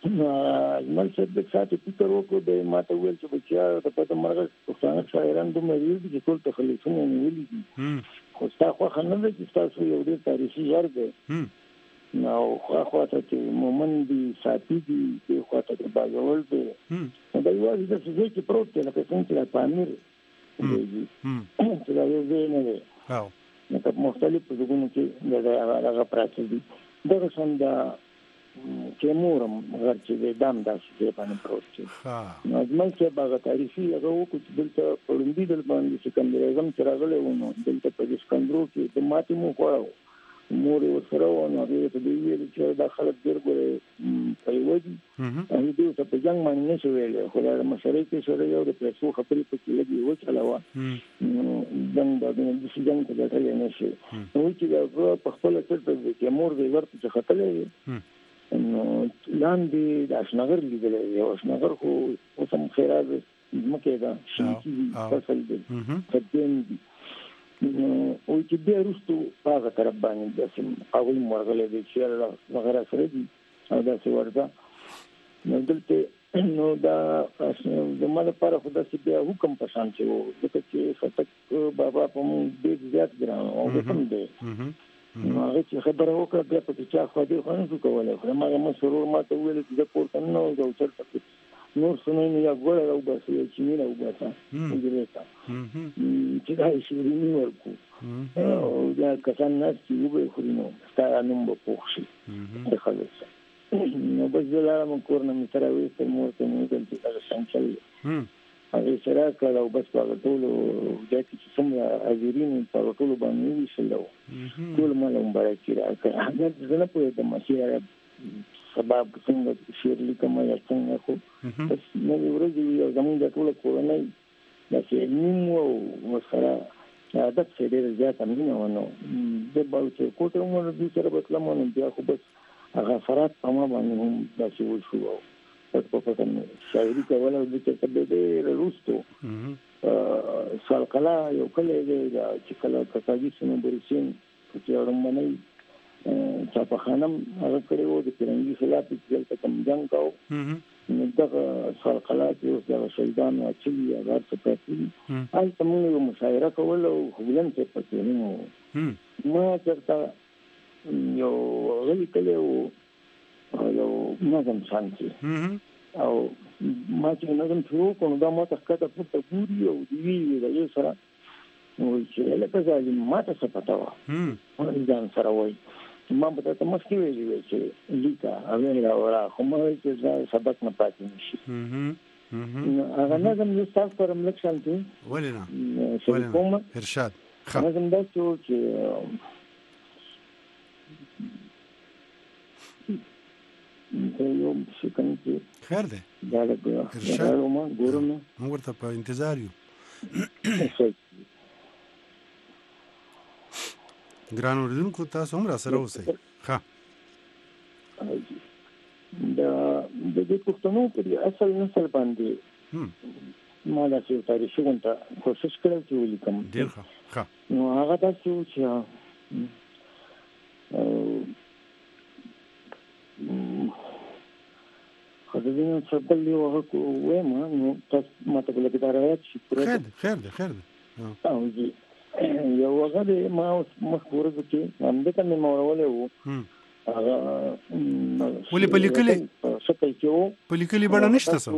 نو څه د ساتي فکر وکړو د ماته ویل چې بچیا د پته مرغ پښتانه شاعران د مریض چې ټول تخلصونه نیولي دي خو تاسو خو نه چې تاسو یو ډېر تاریخي ځای دی نو خو چې مومن دي ساتي دي خو ته باجوړ دي دا یو ځای چې پروت دی لکه څنګه چې پامیر دی چې دا یو ځای نه دی نو په مختلفو ځایونو کې دا هغه پراته دي دا څنګه چې مورم غر چې دام داسې باندې پروت دی نو ځمن چې باغ تاریخي هغه وکړي چې دلته پړوندي دل باندې چې کوم رزم چې راغلی و نو دلته په اسکندرو کې د ماتې مو خوړو مور سره و نو دې ته دی ویل چې دا خلک ډېر ګوري په یوځي او دې ته په جنگ باندې نشو ویل خو دا مشرۍ کې سره یو د پیسو خبرې پکې لګي و چلاوه جنگ دا د جنگ ته ډېر نه شي نو چې دا په خپل څه چې مور دې ورته خطلې نو لاندې د اشنغر لیدل یو اشنغر خو اوسم خیرات مکه دا شي فصل دې تدین او چې بیا وروسته هغه طرف باندې د هغوی مرغلې د چې وغیره سره دي او داسې ورته نو دلته نو دا زما لپاره خو داسې بیا حکم په شان چې و ځکه چې خټک بابا په مونږ ډېر زیات ګران او حکم دی نو هغه چې خبره وکړه بیا په چا خو دې خو نه شو کولی خو هغه مسرور ما ته وویل چې زه پورته نه وځم چېرته نور سنوي یا ګوره او بس یو چې مینه وباسه چې دا شیرینی ورکو او دا کسان نه چې وبې خوري نو ستا نوم به پوخ شي د خلاص نو بس زه کور نه مې سره ویستل مور ته مې ویل چې هغه څنګه چل هغه سره کړه او بس په ټولو ځای کې چې څومره حاضرین په ټولو باندې ویشل ټول مال مبارکي راکړه هغه زه نه پوهېدم چې سبب څنګه شیر لیکم یا څنګه خو بس نو ورځې یو زموږ د ټول کورنۍ د شیرین او سره عادت څه ډېر زیات مینه ونه د بل چې کوټه مو د سره بتلم نو بیا خو بس هغه فرات په ما باندې هم داسې وشو او په پاتنه شاعري کول او د څه په دې وروسته سالقلا یو کله چې کله کتابي سونه برسین چې اورمنه چا په خانم هغه کړي وو د فرنګي خلاف چې تل کوم جنگ کاو نو دغه سالقلات یو د شهیدانو اچلي هغه څه پاتې هغه تمون یو مشاعره کول او خپلن څه پاتې نو ما چرته یو غلي کله یو نظم شانتي او ما چې نظم شروع کوم دا ما ته کته پورته ګوري او دی د یو سره نو چې له ځای ما ته څه پتا و ځان سره وای ما به ته مخکې ویلي چې لیکه هغه راوړه خو ما چې سبق نه پاتې نشي هغه نظم یو تاسو سره ملک شانتي ولې نه شریکوم ارشاد نظم دا چې یو څه کوي خیر دی دا له ګورم موږ ورته په انتظار یو ګران اوریدونکو تاسو هم را سره اوسئ ښه د دې پښتنو په اصل نسل باندې ما دا چې تاریخي غونډه کوشش کړم چې ولیکم ډېر ښه نو هغه تاسو چې خدای څه بل یو هغه وایم نو تاسو ماته بل کې دا راځي چې خیر دی او جی یو هغه ما مخ ورځ کې هم دې ته مې مورولې وو هغه ولې په لیکلي بڼه نشته څه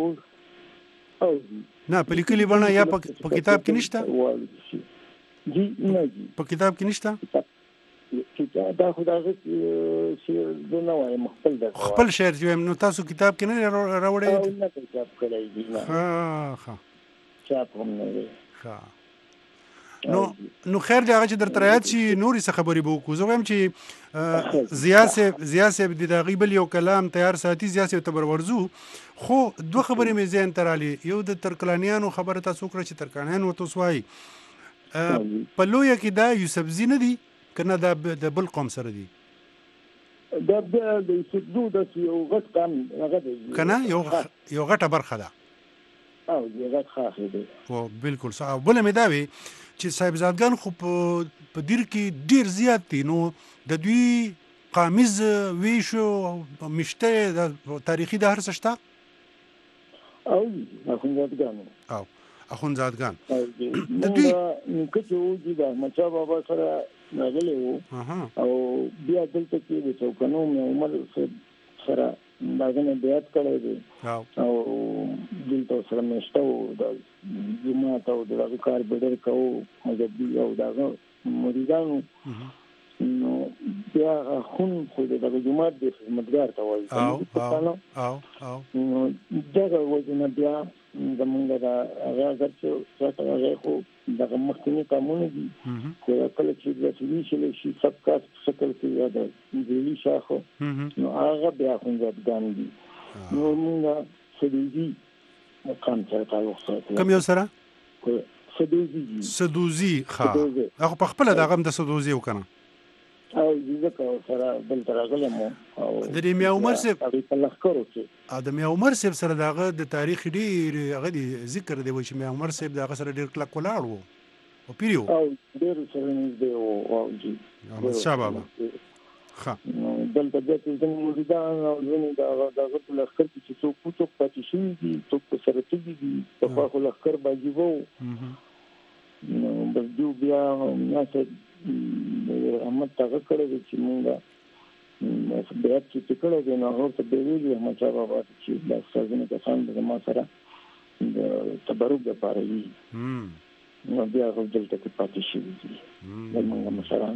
نه په لیکلي بڼه یا په کتاب کې نشته جی نه جی په کتاب کې نشته دا خدای شعر نه وایم خپل شعر چې نو تاسو کتاب کې نه راوړی نه کتاب کړی دی ښه چاپ هم نه دی نو خیر دی هغه چې درته رايات شي نورې څه خبرې به وکړو زه وایم چې ضیا صاحب د هغې بل یو کلام تیار ساتي ضیا صاحب ته ورځو خو دوه خبرې مې ذهن ته رالي یو د ترکلانیانو خبره تاسو وکړه چې ترکانیان ورته اوس وایي په لویه کې دا یوسفزي نه دي که نه دا د بل قوم سره دي دا بیا د یوسفزو داسې یو غټ قام هغه دی که نه یو غټه برخه ده او یو غټ خاص دی بالکل صح بله مې دا وي چې صاحبزادګان خو په دیر کې ډیر زیات دي نو د دوی قامیز ویشو مشته تاریخي د هر څه شته او اخوندزادګان د دوی کچو چې د احمدشاه بابا سره راغلی وو او بیا دلته کې د چوکنو عمر سره داغه بیعت کړی دی او دلته سره مشته وو د جماعت او دغه کار بدر کوو مجبي او دغه مریدانو نو بیا خو دغه جماعت د خدمتګار ته وایي نو دغه وجنه بیا زمونږ دا هغه چې هغه خو دغه مخکني قانون دي خو کله چې د سویشل شي سبکا شکل کې دا دلی شاخو نو هغه بیا خوندګان دي نو موږ سدوزي مقام سره تعلق ساتو کوم یو سره سدوزي هغه په خپل دغه د سدوزي وکنه او ځکه سره بل ترغلم او د میا عمر صاحب په لخرو کې د میا عمر صاحب سره دغه د تاریخ ډیر هغه ذکر دی چې میا عمر صاحب دغه سره ډیر کلک ولاړ وو او پیریو او ډیر سره نږدې وو او جی شابه ښه دلته د مریدان او دغه په لخر کې چې څوک پاتې شي دي څوک سره تګي دي په خپل لخر باندې وو نو بل بیا ناسه احمد تاغه کړی چې مونږه بیعت چې کړی دی نو هغه ته ویلي احمدشاه بابا چې دا څنګه کسان د ما سره د تبرک لپاره وي نو بیا هغه دلته کې پاتې شي دي موږ مثلا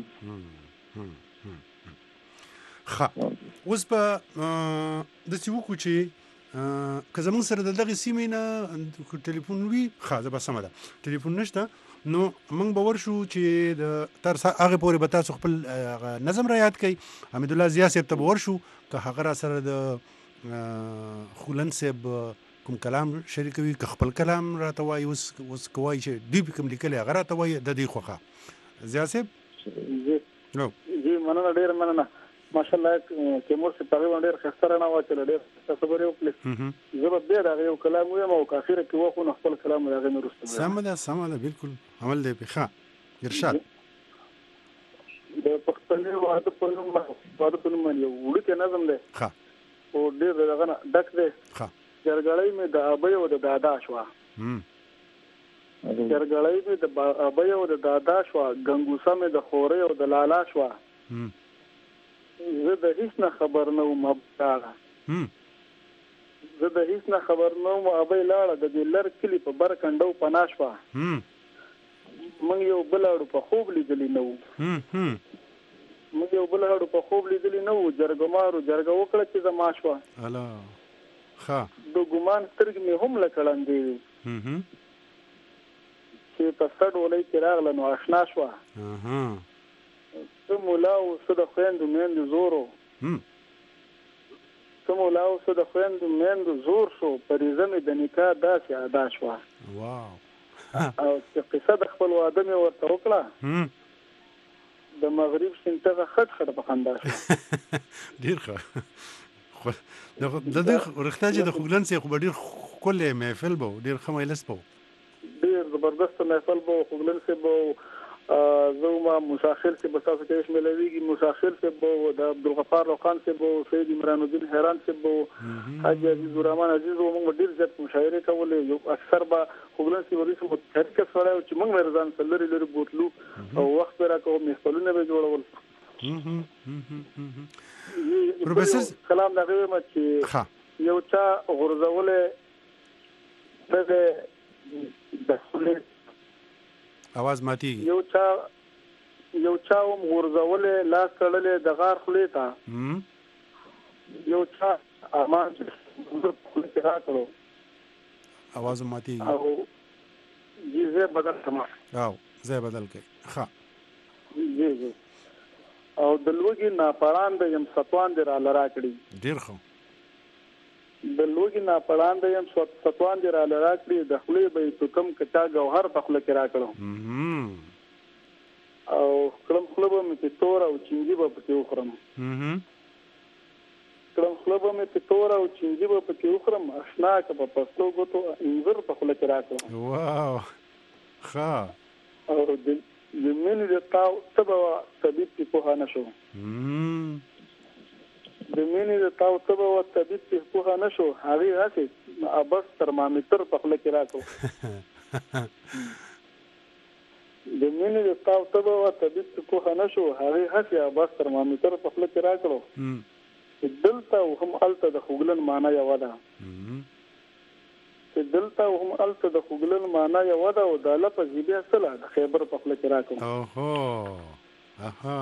ښه اوس په داسې وکړو چې که زموږ سره د دغې سیمې نه ټلیفون وي ښه زه به سمه ده ټلیفون نشته نو موږ به ورشو چې تر هغې پورې به تاسو خپل نظم را یاد کړئ حمیدالله ضیا صاحب ته به ورشو که هغه را سره د خولن صاحب کوم کلام شریکوي که خپل کلام راته وایي اوس که وایي چې دوی په کوم لیکلی هغه راته وایي د دې خوښه ضیا صاحب جی مننه ډېره مننه ماشاءالله تیمور صاحب تقریبا ډېر ښه رڼا واچوله ډېر ښه خبرې وکړې زه به بیا د هغې یو کلام ویم او که اخره کې وخو نو خپل کلام د هغې نه وروسته سمه ده بالکل عمل دی پې ښه ارشاد د پښتني واده په نوم باندې یو وړوکی نظم دی او ډېر د هغه نه ډک دی جرګړۍ مې د ابۍ او د دادا شوه جرګړۍ مې د ابۍ او د دادا شوه ګنګوسه مې د خورۍ او د لالا شوه زه د هیڅ نه خبر نه وم ابداړه زه د هیڅ نه خبر نه وم ابۍ لاړه د دې لر کلي په بر کنډو پناه شوه موږ یو بل اړو په خوب لیدلی نه وو جرګمارو جرګه وکړه چې زما شوه ها د ګمان سترګې مې هم لکړندې چې په ستړ ولې کې راغله نو آشنا شوه څه مولا او څه د خویندو میندو زورو څه مولا او څه د خویندو میندو زور شو پریزه مې د نکاح داسې ادا شوه واو او چې قصه د خپل واده مې ورته وکړه د مغرب سنتغه خټ خټ په خندا شو ډیر ښه د دې ورخته چې د خوګلن سي خو ډیر کله محفل بو ډیر ښه مجلس بو ډیر زبردست محفل بو خوګلن سي بو زوما مسافر سي بس تاسو کې شملويږي مسافر سي بو د عبدالغفار خان سي بو سید عمران الدین حیران سي بو حاجی عزیز الرحمن عزیز موږ ډیر ځت مشاعره کولې یو اکثر با خوګلن سي ورې سم تحریک سره چې موږ مرزان سلري لري بوتلو او وخت راکو محفلونه به جوړول پروفیسور کلام دا غوې مچ یو چا غرزولې د خپل आवाज ماتي یو چا غرزولې لاس تړلې د غار خلې تا یو چا امان خپل کرا کړو आवाज ماتي او جزه بدل کما او زه بدل کړ ها جی او د لوګي ناپړان د یم ستوان در لرا کړی ډیر خو د لوګي ناپړان د یم ستوان در لرا کړی د خپلې به تو کم کچا جوهر په خپل کې را کړو او کلم خپل به مې تور او چنجي به پکې وخرم کلم خپل به مې تور او چنجي به پکې وخرم آشنا که په پښتو غوتو انځر په خپل کې را کړو واو ښه او د مینې د تاو تبه طبيب په نه شو د مینې د تاو تبه طبيب په نه شو هغه هڅه ابس ترمامیټر په خپل کې راکو د مینې د تاو تبه طبيب په نه شو هغه هڅه ابس ترمامیټر په خپل کې راکړو دلته هم الته د خوګلن معنا یو ده دلته هم الته د خوګلن معنا یو ده او د لفظ بیا سره د خیبر په خپل کې راکو اوهو اها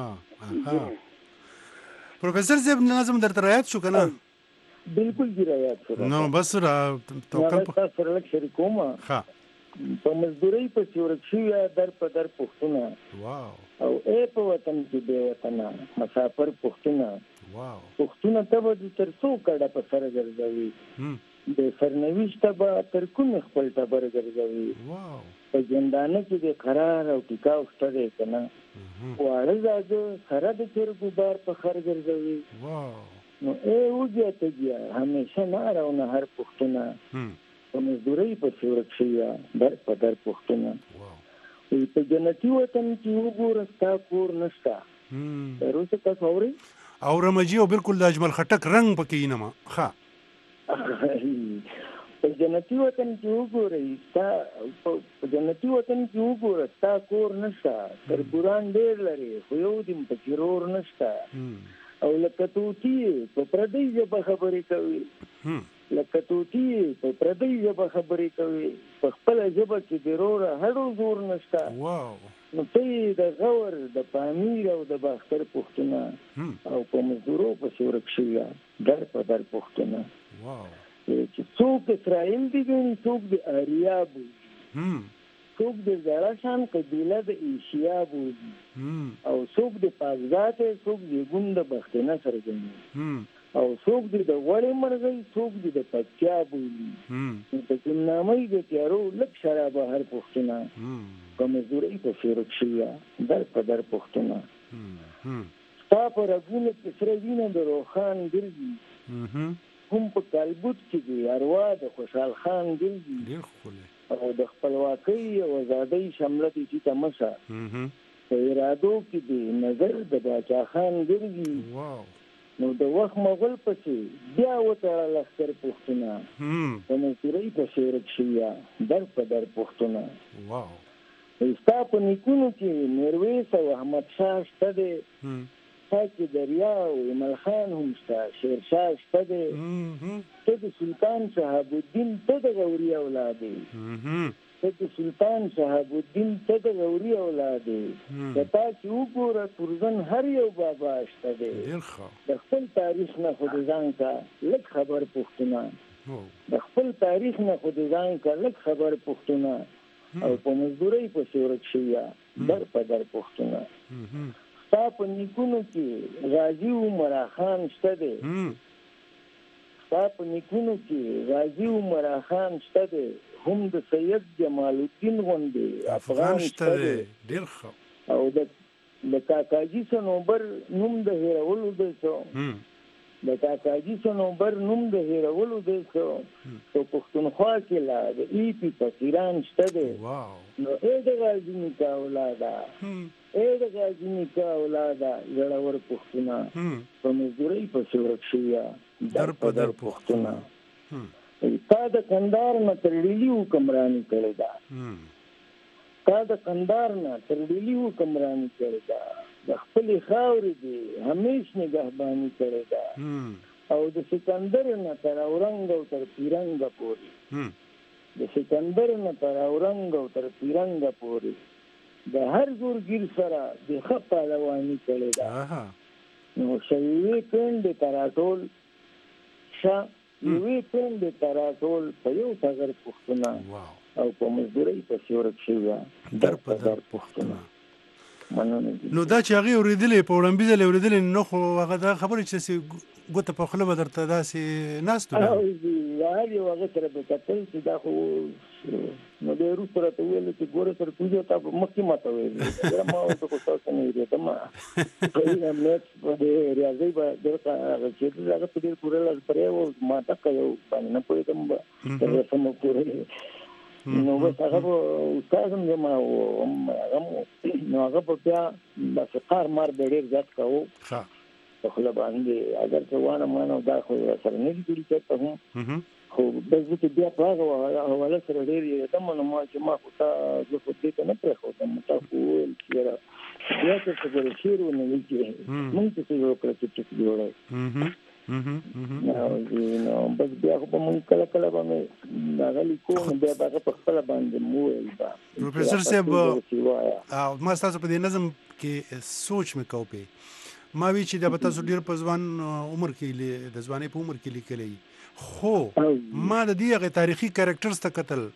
پروفیسور زیب نظم درته رایت شو کنه بالکل دی رایت شو نو بس را توکل په سره لک شریکوم ها په مزدوري په ورکشي در په در پښتونه واو او اے په وطن کې به وطن مسافر پښتونه واو پښتونه ته به تر څو کډه په سره ګرځوي د سرنويشت به تر کوم خپل تبر ګرځوي واو په ژوندانه کې د قرار او ټیکاو شته کنه واړه زاده سره د چر ګبار په خر ګرځوي واو نو اے وګیا ته بیا همیشه نه راونه هر پښتونه په مزدوري په ورکشي در په در پښتونه واو په جنتی وطن کې وګورستا کور نشتا روسه تاسو اوري او رمجي او بالکل د اجمل خټک رنگ پکې نه ما ها په جنتی وطن کې وګورئ په جنتی وطن کې وګورئ تا کور نشته تر ګران ډېر لري خو یو دیم په کیرور نشته او لکه توتی په پردی ژبه خبرې کوي لکه توتی په پردی ژبه خبرې کوي په خپل ژبه کې ضرور هډو زور نشته واو نو ته د غور د پامیر او د باختر پښتونه او په مزدورو په ورکشي در په در پښتونه واو چې څوک اسرائیل دی ګني څوک د آریا بو څوک د زړشان قبيله د ایشیا بو او څوک د پازات څوک د ګوند بختنه سره ګني او څوک د وړې مرغۍ څوک د پچیا بو په کومنامه د تیارو لک شراب هر پښتونه کوم زوري په فیرکشي در په در پښتونه تا پر غوونه کې سره وینه د روخان ګرځي هم په کالبوت کې دی اروا د خوشحال خان ګرځي ډیر خوله او د خپلواکۍ او آزادۍ شمله دي چې تمسا په ارادو کې دی نظر د باچا خان ګرځي واو نو د وخت مغول پسې بیا وتړه لښکر پښتونه په مزدورۍ په شیرکشي در په در پښتونه واو ستا په نیکونو کې میرویس او احمد شاه شته دی کې دریا او ایمل خان هم شته شیر شاه شته دی ته د سلطان شهاب الدین ته د غوري اولاد ته د سلطان شهاب الدین ته د غوري اولاد کتا چې وګوره تورزن هر یو بابا شته دی د خپل تاریخ نه خو ځان ته لږ خبر پښتونه د خپل تاریخ نه خو ځان کلک خبر پښتونه او په مزدوري په صورت شي در په در پښتونه ستا په نیکونو کې غازی عمر خان شته دی ستا په نیکونو کې غازی عمر خان شته دی هم د سید جمال الدین غوندې افغان شته دی ډیر ښه او د کاکاجي سنوبر نوم د هیرولو دی د کاکاجي سنوبر نوم د هیرولو دی په پښتونخوا کې لا د ایپی فقیران شته دی نو د غازی نیکه اولاده د غازی نیکه اولاده زړور پښتونه په مزدورۍ په صورت شوي در په در پښتونه تا د کندهار نه تر ډیلي حکمراني کړې ده تا د کندهار نه تر ډیلي حکمراني کړې ده د خپلې خاورې دې همیش نگهباني کړې ده او د سکندر نه تر اورنګ او تر پیرنګ پورې د سکندر نه تر اورنګ او تر پیرنګ پورې د هر زورګیر سره د ښه پهلواني کړې ده نو شویوي پنډې ته راټول شه یوې پنډې ته راټول په یو ټغر پښتونه او په مزدورۍ په صورت شوي در په در پښتونه نو دا چې هغه اوریدلې په وړاندې ځل اوریدلې نو خو هغه دا خبره چې ګوته په خله بدرته داسې ناستو او یو هغه سره په کتل چې دا خو نو د روس سره ته ویل چې ګوره سره پوجا تا مخکې ماته ویل ما ورته خو تاسو نه ویل ته ما په دې میچ په دې ریاضي باندې هغه چې هغه په دې پوره لاس پرې و ما تا کوي باندې نه پوهېدم تر سم پوره نو بس هغه استاد هم ما نو هغه په بیا د فقار مار ډېر ځات کاوه په خپل باندې اگر څه وانه مانو دا خو سره نه دي کېږي ته هم خو بس چې بیا هغه حواله سره ډېر یې دمه نو ما چې ما خو تا زه خو دې ته نه پرېښودم دم تا خو ویل چې بیا چې څه شیر ونه وکړي مونږ چې یو کړ چې جوړه نو بس بیا خو مونږ کله کله باندې دا غلي کوم بیا هغه په خپل باندې مو پروفیسور صاحب ما تاسو په دې نظم کې سوچ مې کوپې ما وی چې د تاسو ډیر په ځوان عمر کې د ځواني په عمر کې لیکلې خو ما د دې هغه تاریخي کریکټرز ته قتل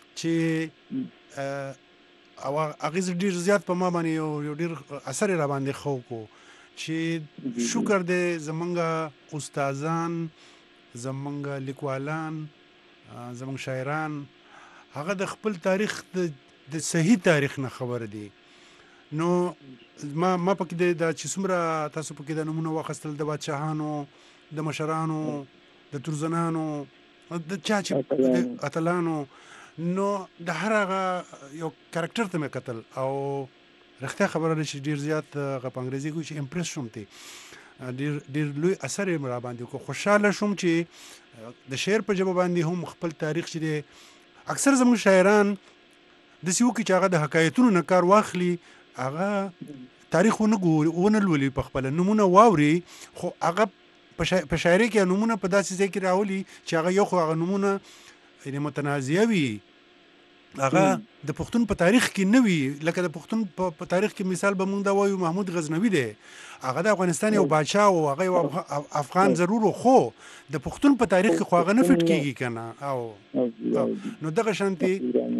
چې او هغه ډیر زیات په ما باندې یو ډیر اثر را باندې خو کو چې شکر دې زمونږ استادان زمونږ لیکوالان زمونږ شاعران هغه د خپل تاریخ د صحیح تاریخ نه خبر دي نو ما پکې د چې څومره تاسو پکې د نمونه واخیستل د بادشاهانو د مشرانو د ترزنانو د چا چې اتلانو نو د هر هغه یو کریکټر ته مې قتل او رښتیا خبره ده چې ډیر زیات غو په انګریزي کې چې امپریس شوم ته ډیر لوی اثر یې را باندې کو خوشاله شوم چې د شعر په ژبه باندې هم خپل تاریخ چې اکثر زموږ شاعران د سیو کې چې هغه د حکایتونو نه کار واخلي هغه تاریخ ونه لولي په خپل نمونه واوري خو هغه په شاعري کې نمونه په داسې ځای کې راولي چې هغه یو خو هغه نمونه یعنی متنازعه وي هغه د پښتون په تاریخ کې نه وي لکه د پښتون په تاریخ کې مثال به مونږ دا وایو محمود غزنوي دی هغه د افغانستان یو بادشاه او هغه یو افغان ضرور خو د پښتون په تاریخ کې خو هغه نه فټ کیږي کنه او نو دغه شانتي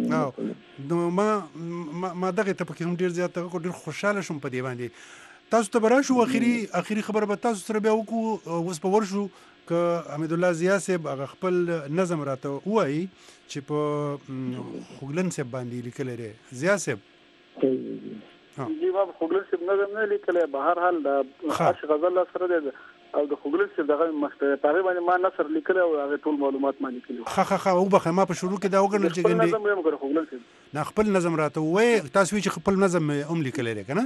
نو ما دغه ته پکې هم ډیر زیات ډیر خوشاله شوم په دی باندې تاسو ته براشو اخیری خبره به تاسو سره بیا وکړو اوس په ورشو که حمید الله ضیا صاحب هغه خپل نظم راته وایي چې په خوګلن صاحب باندې لیکل لري ضیا صاحب جی ما خوګلن صاحب نظم نه لیکل به هر حال د خاص غزل سره ده او د خوګلن صاحب دغه مخته تقریبا ما نثر لیکل او هغه ټول معلومات ما لیکل خه او بخه ما په شروع کې دا وګڼل چې ګندې نظم یې مګر خوګلن صاحب نه خپل نظم راته وایي تاسو چې خپل نظم هم لیکل لري کنه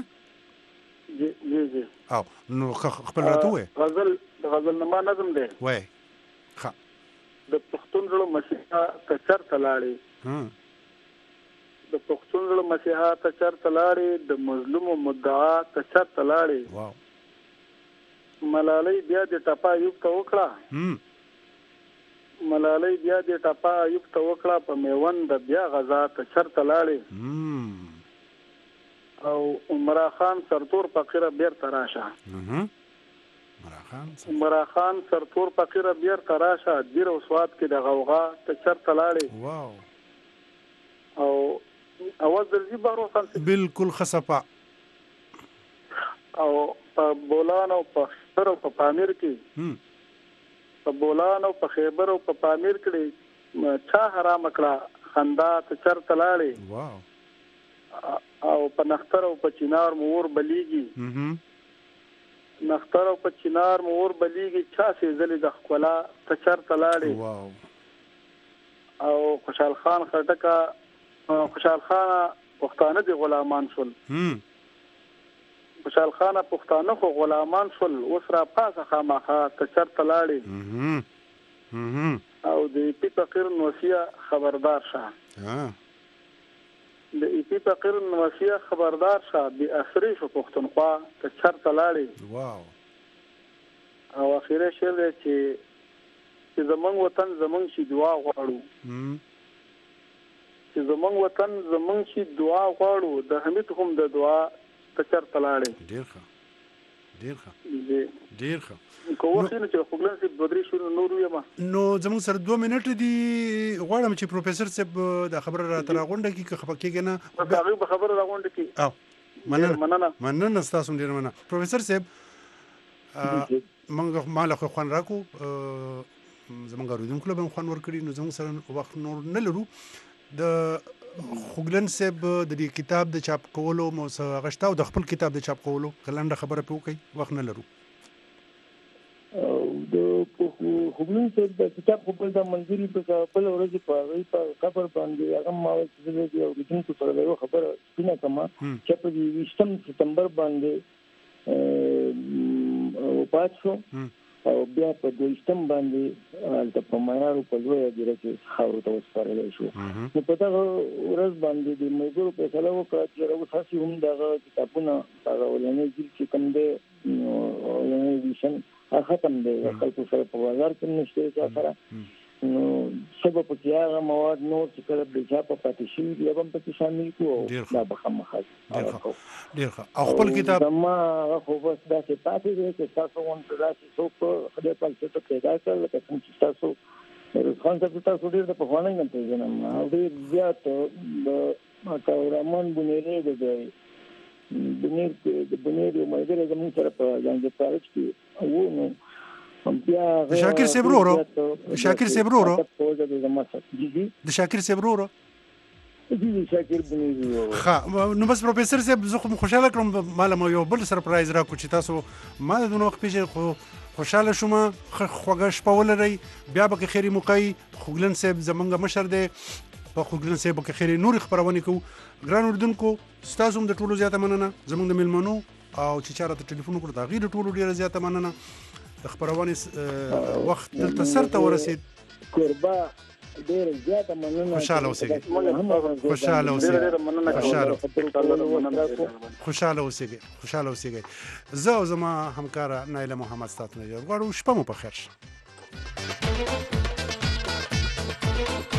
جی او نو خپل راته وایي غزل نما نظم دی وای ښه د پښتون زړه مسیحا ته چرته لاړې د پښتون زړه مسیحا ته چرته لاړې د مظلوم مدعا ته چرته لاړې واو ملالۍ بیا د ټپا یوب ته وکړه ملالۍ بیا د ټپا یوب ته وکړه په میوند بیا غزا ته چرته لاړې او عمرا خان سرتور فقیره بیرته راشه مراخان سرتور فقیر بیر تراشه دیر او سواد کې د غوغا ته چرته لاړې واو او اواز درځي بارو خان بالکل خصفه او په بولان او په خیبر او په پامیر کې په بولان او په خیبر او په پامیر کې چا حرام کړه خندا ته چرته لاړې واو او په نختر او په چینار مور بلیږي نختر او په چینار مور بلیږي چا سي زلي د خپلا ته چرته لاړې واو او خوشحال خان خټکا خوشحال خان پښتانه دي غلامان شول خوشحال خان پښتانه خو غلامان شول اوس را پاسه خامخا ته چرته لاړې او د پی فقیر نوسیه خبردار شه د ایپی فقیر نوسیه خبردار شه به اخري شو پښتونخوا ته چرته لاړې واو او اخیری شعر دی چې زمونږ وطن زمونږ شي دعا غواړو چې زمونږ وطن زمونږ شي دعا غواړو د حمید هم د دعا ته چرته لاړې ډیر ښه کو وخت نه چې خپلن سي بدري شنو نور یما نو زموږ سره 2 منټ دي غواړم چې پروفیسور صاحب د خبره را تر غونډه کې خپکیږي نه هغه به خبره را غونډه کې او مننه تاسو ډیر مننه پروفیسور صاحب موږ مال خو خوان راکو زمونږ اوریدونکو له خوان ورکړي نو زموږ سره وخت نور نه لرو د خوګلن صاحب د دې کتاب د چاپ کولو مو غشتا او د خپل کتاب د چاپ کولو کلنډه خبره پوکي وخت نه لرو د خوګلن صاحب د کتاب خپل د منځري په خپل ورځ په خبر باندې هغه ما چې د اوریدونکو سره یو خبره سپینه کما چې په 20 سپتمبر باندې او پاتشو او بیا په 20 باندې د پمایارو په لوی اجازه کې خاور ته وسپارل شو نو په دا ورځ باندې د مېګورو په سلام وکړه چې راو تاسو هم دا کتابونه هغه ولنې چې کوم دې ولنې ویشن ختم دی خلکو سره په بازار کې نشته سره نو سبب په هغه مواد نو چې کله د چا په پاتې شي بیا هم په شامل کوو دا به خامخا ډیر ښه او خپل کتاب ما خو بس دا چې پاتې دی چې تاسو وانت راځي څوک خدای په څه ته پیدا کړل لکه څنګه تاسو خان تاسو ډیر د پخوانی نه پیژنم او ډیر زیات د کاورمان بنیری د بنیر یو مېګر زموږ سره په ځانګړي پارچ کې وو نو بیا شاکر سیبرورو د شاکر سیبرورو شاکر بنیری ها نو بس پروفیسور صاحب زه خو خوشاله کړم مال ما یو بل سرپرایز راکو چې تاسو ما د وخت پیژې خو خوشاله شوم خوږه شپه ولرئ بیا به خیری موقعي خوګلن صاحب زمونږ مشر دی په خوګلن صاحب کې خیری نور خبرونه کوو ګران اردوونکو تاسو هم د ټولو زیاته مننه زمونږ د ملمنو او چې چاره ته ټلیفون وکړو دا غیر ټولو ډیره زیاته مننه د خبرونه وخت دلته سرته ورسید قربا ډیر زیاته مننه خوشاله اوسئ خوشاله اوسئ زه او زما همکار نایله محمد ستاسو نه غواړم شپه مو په خیر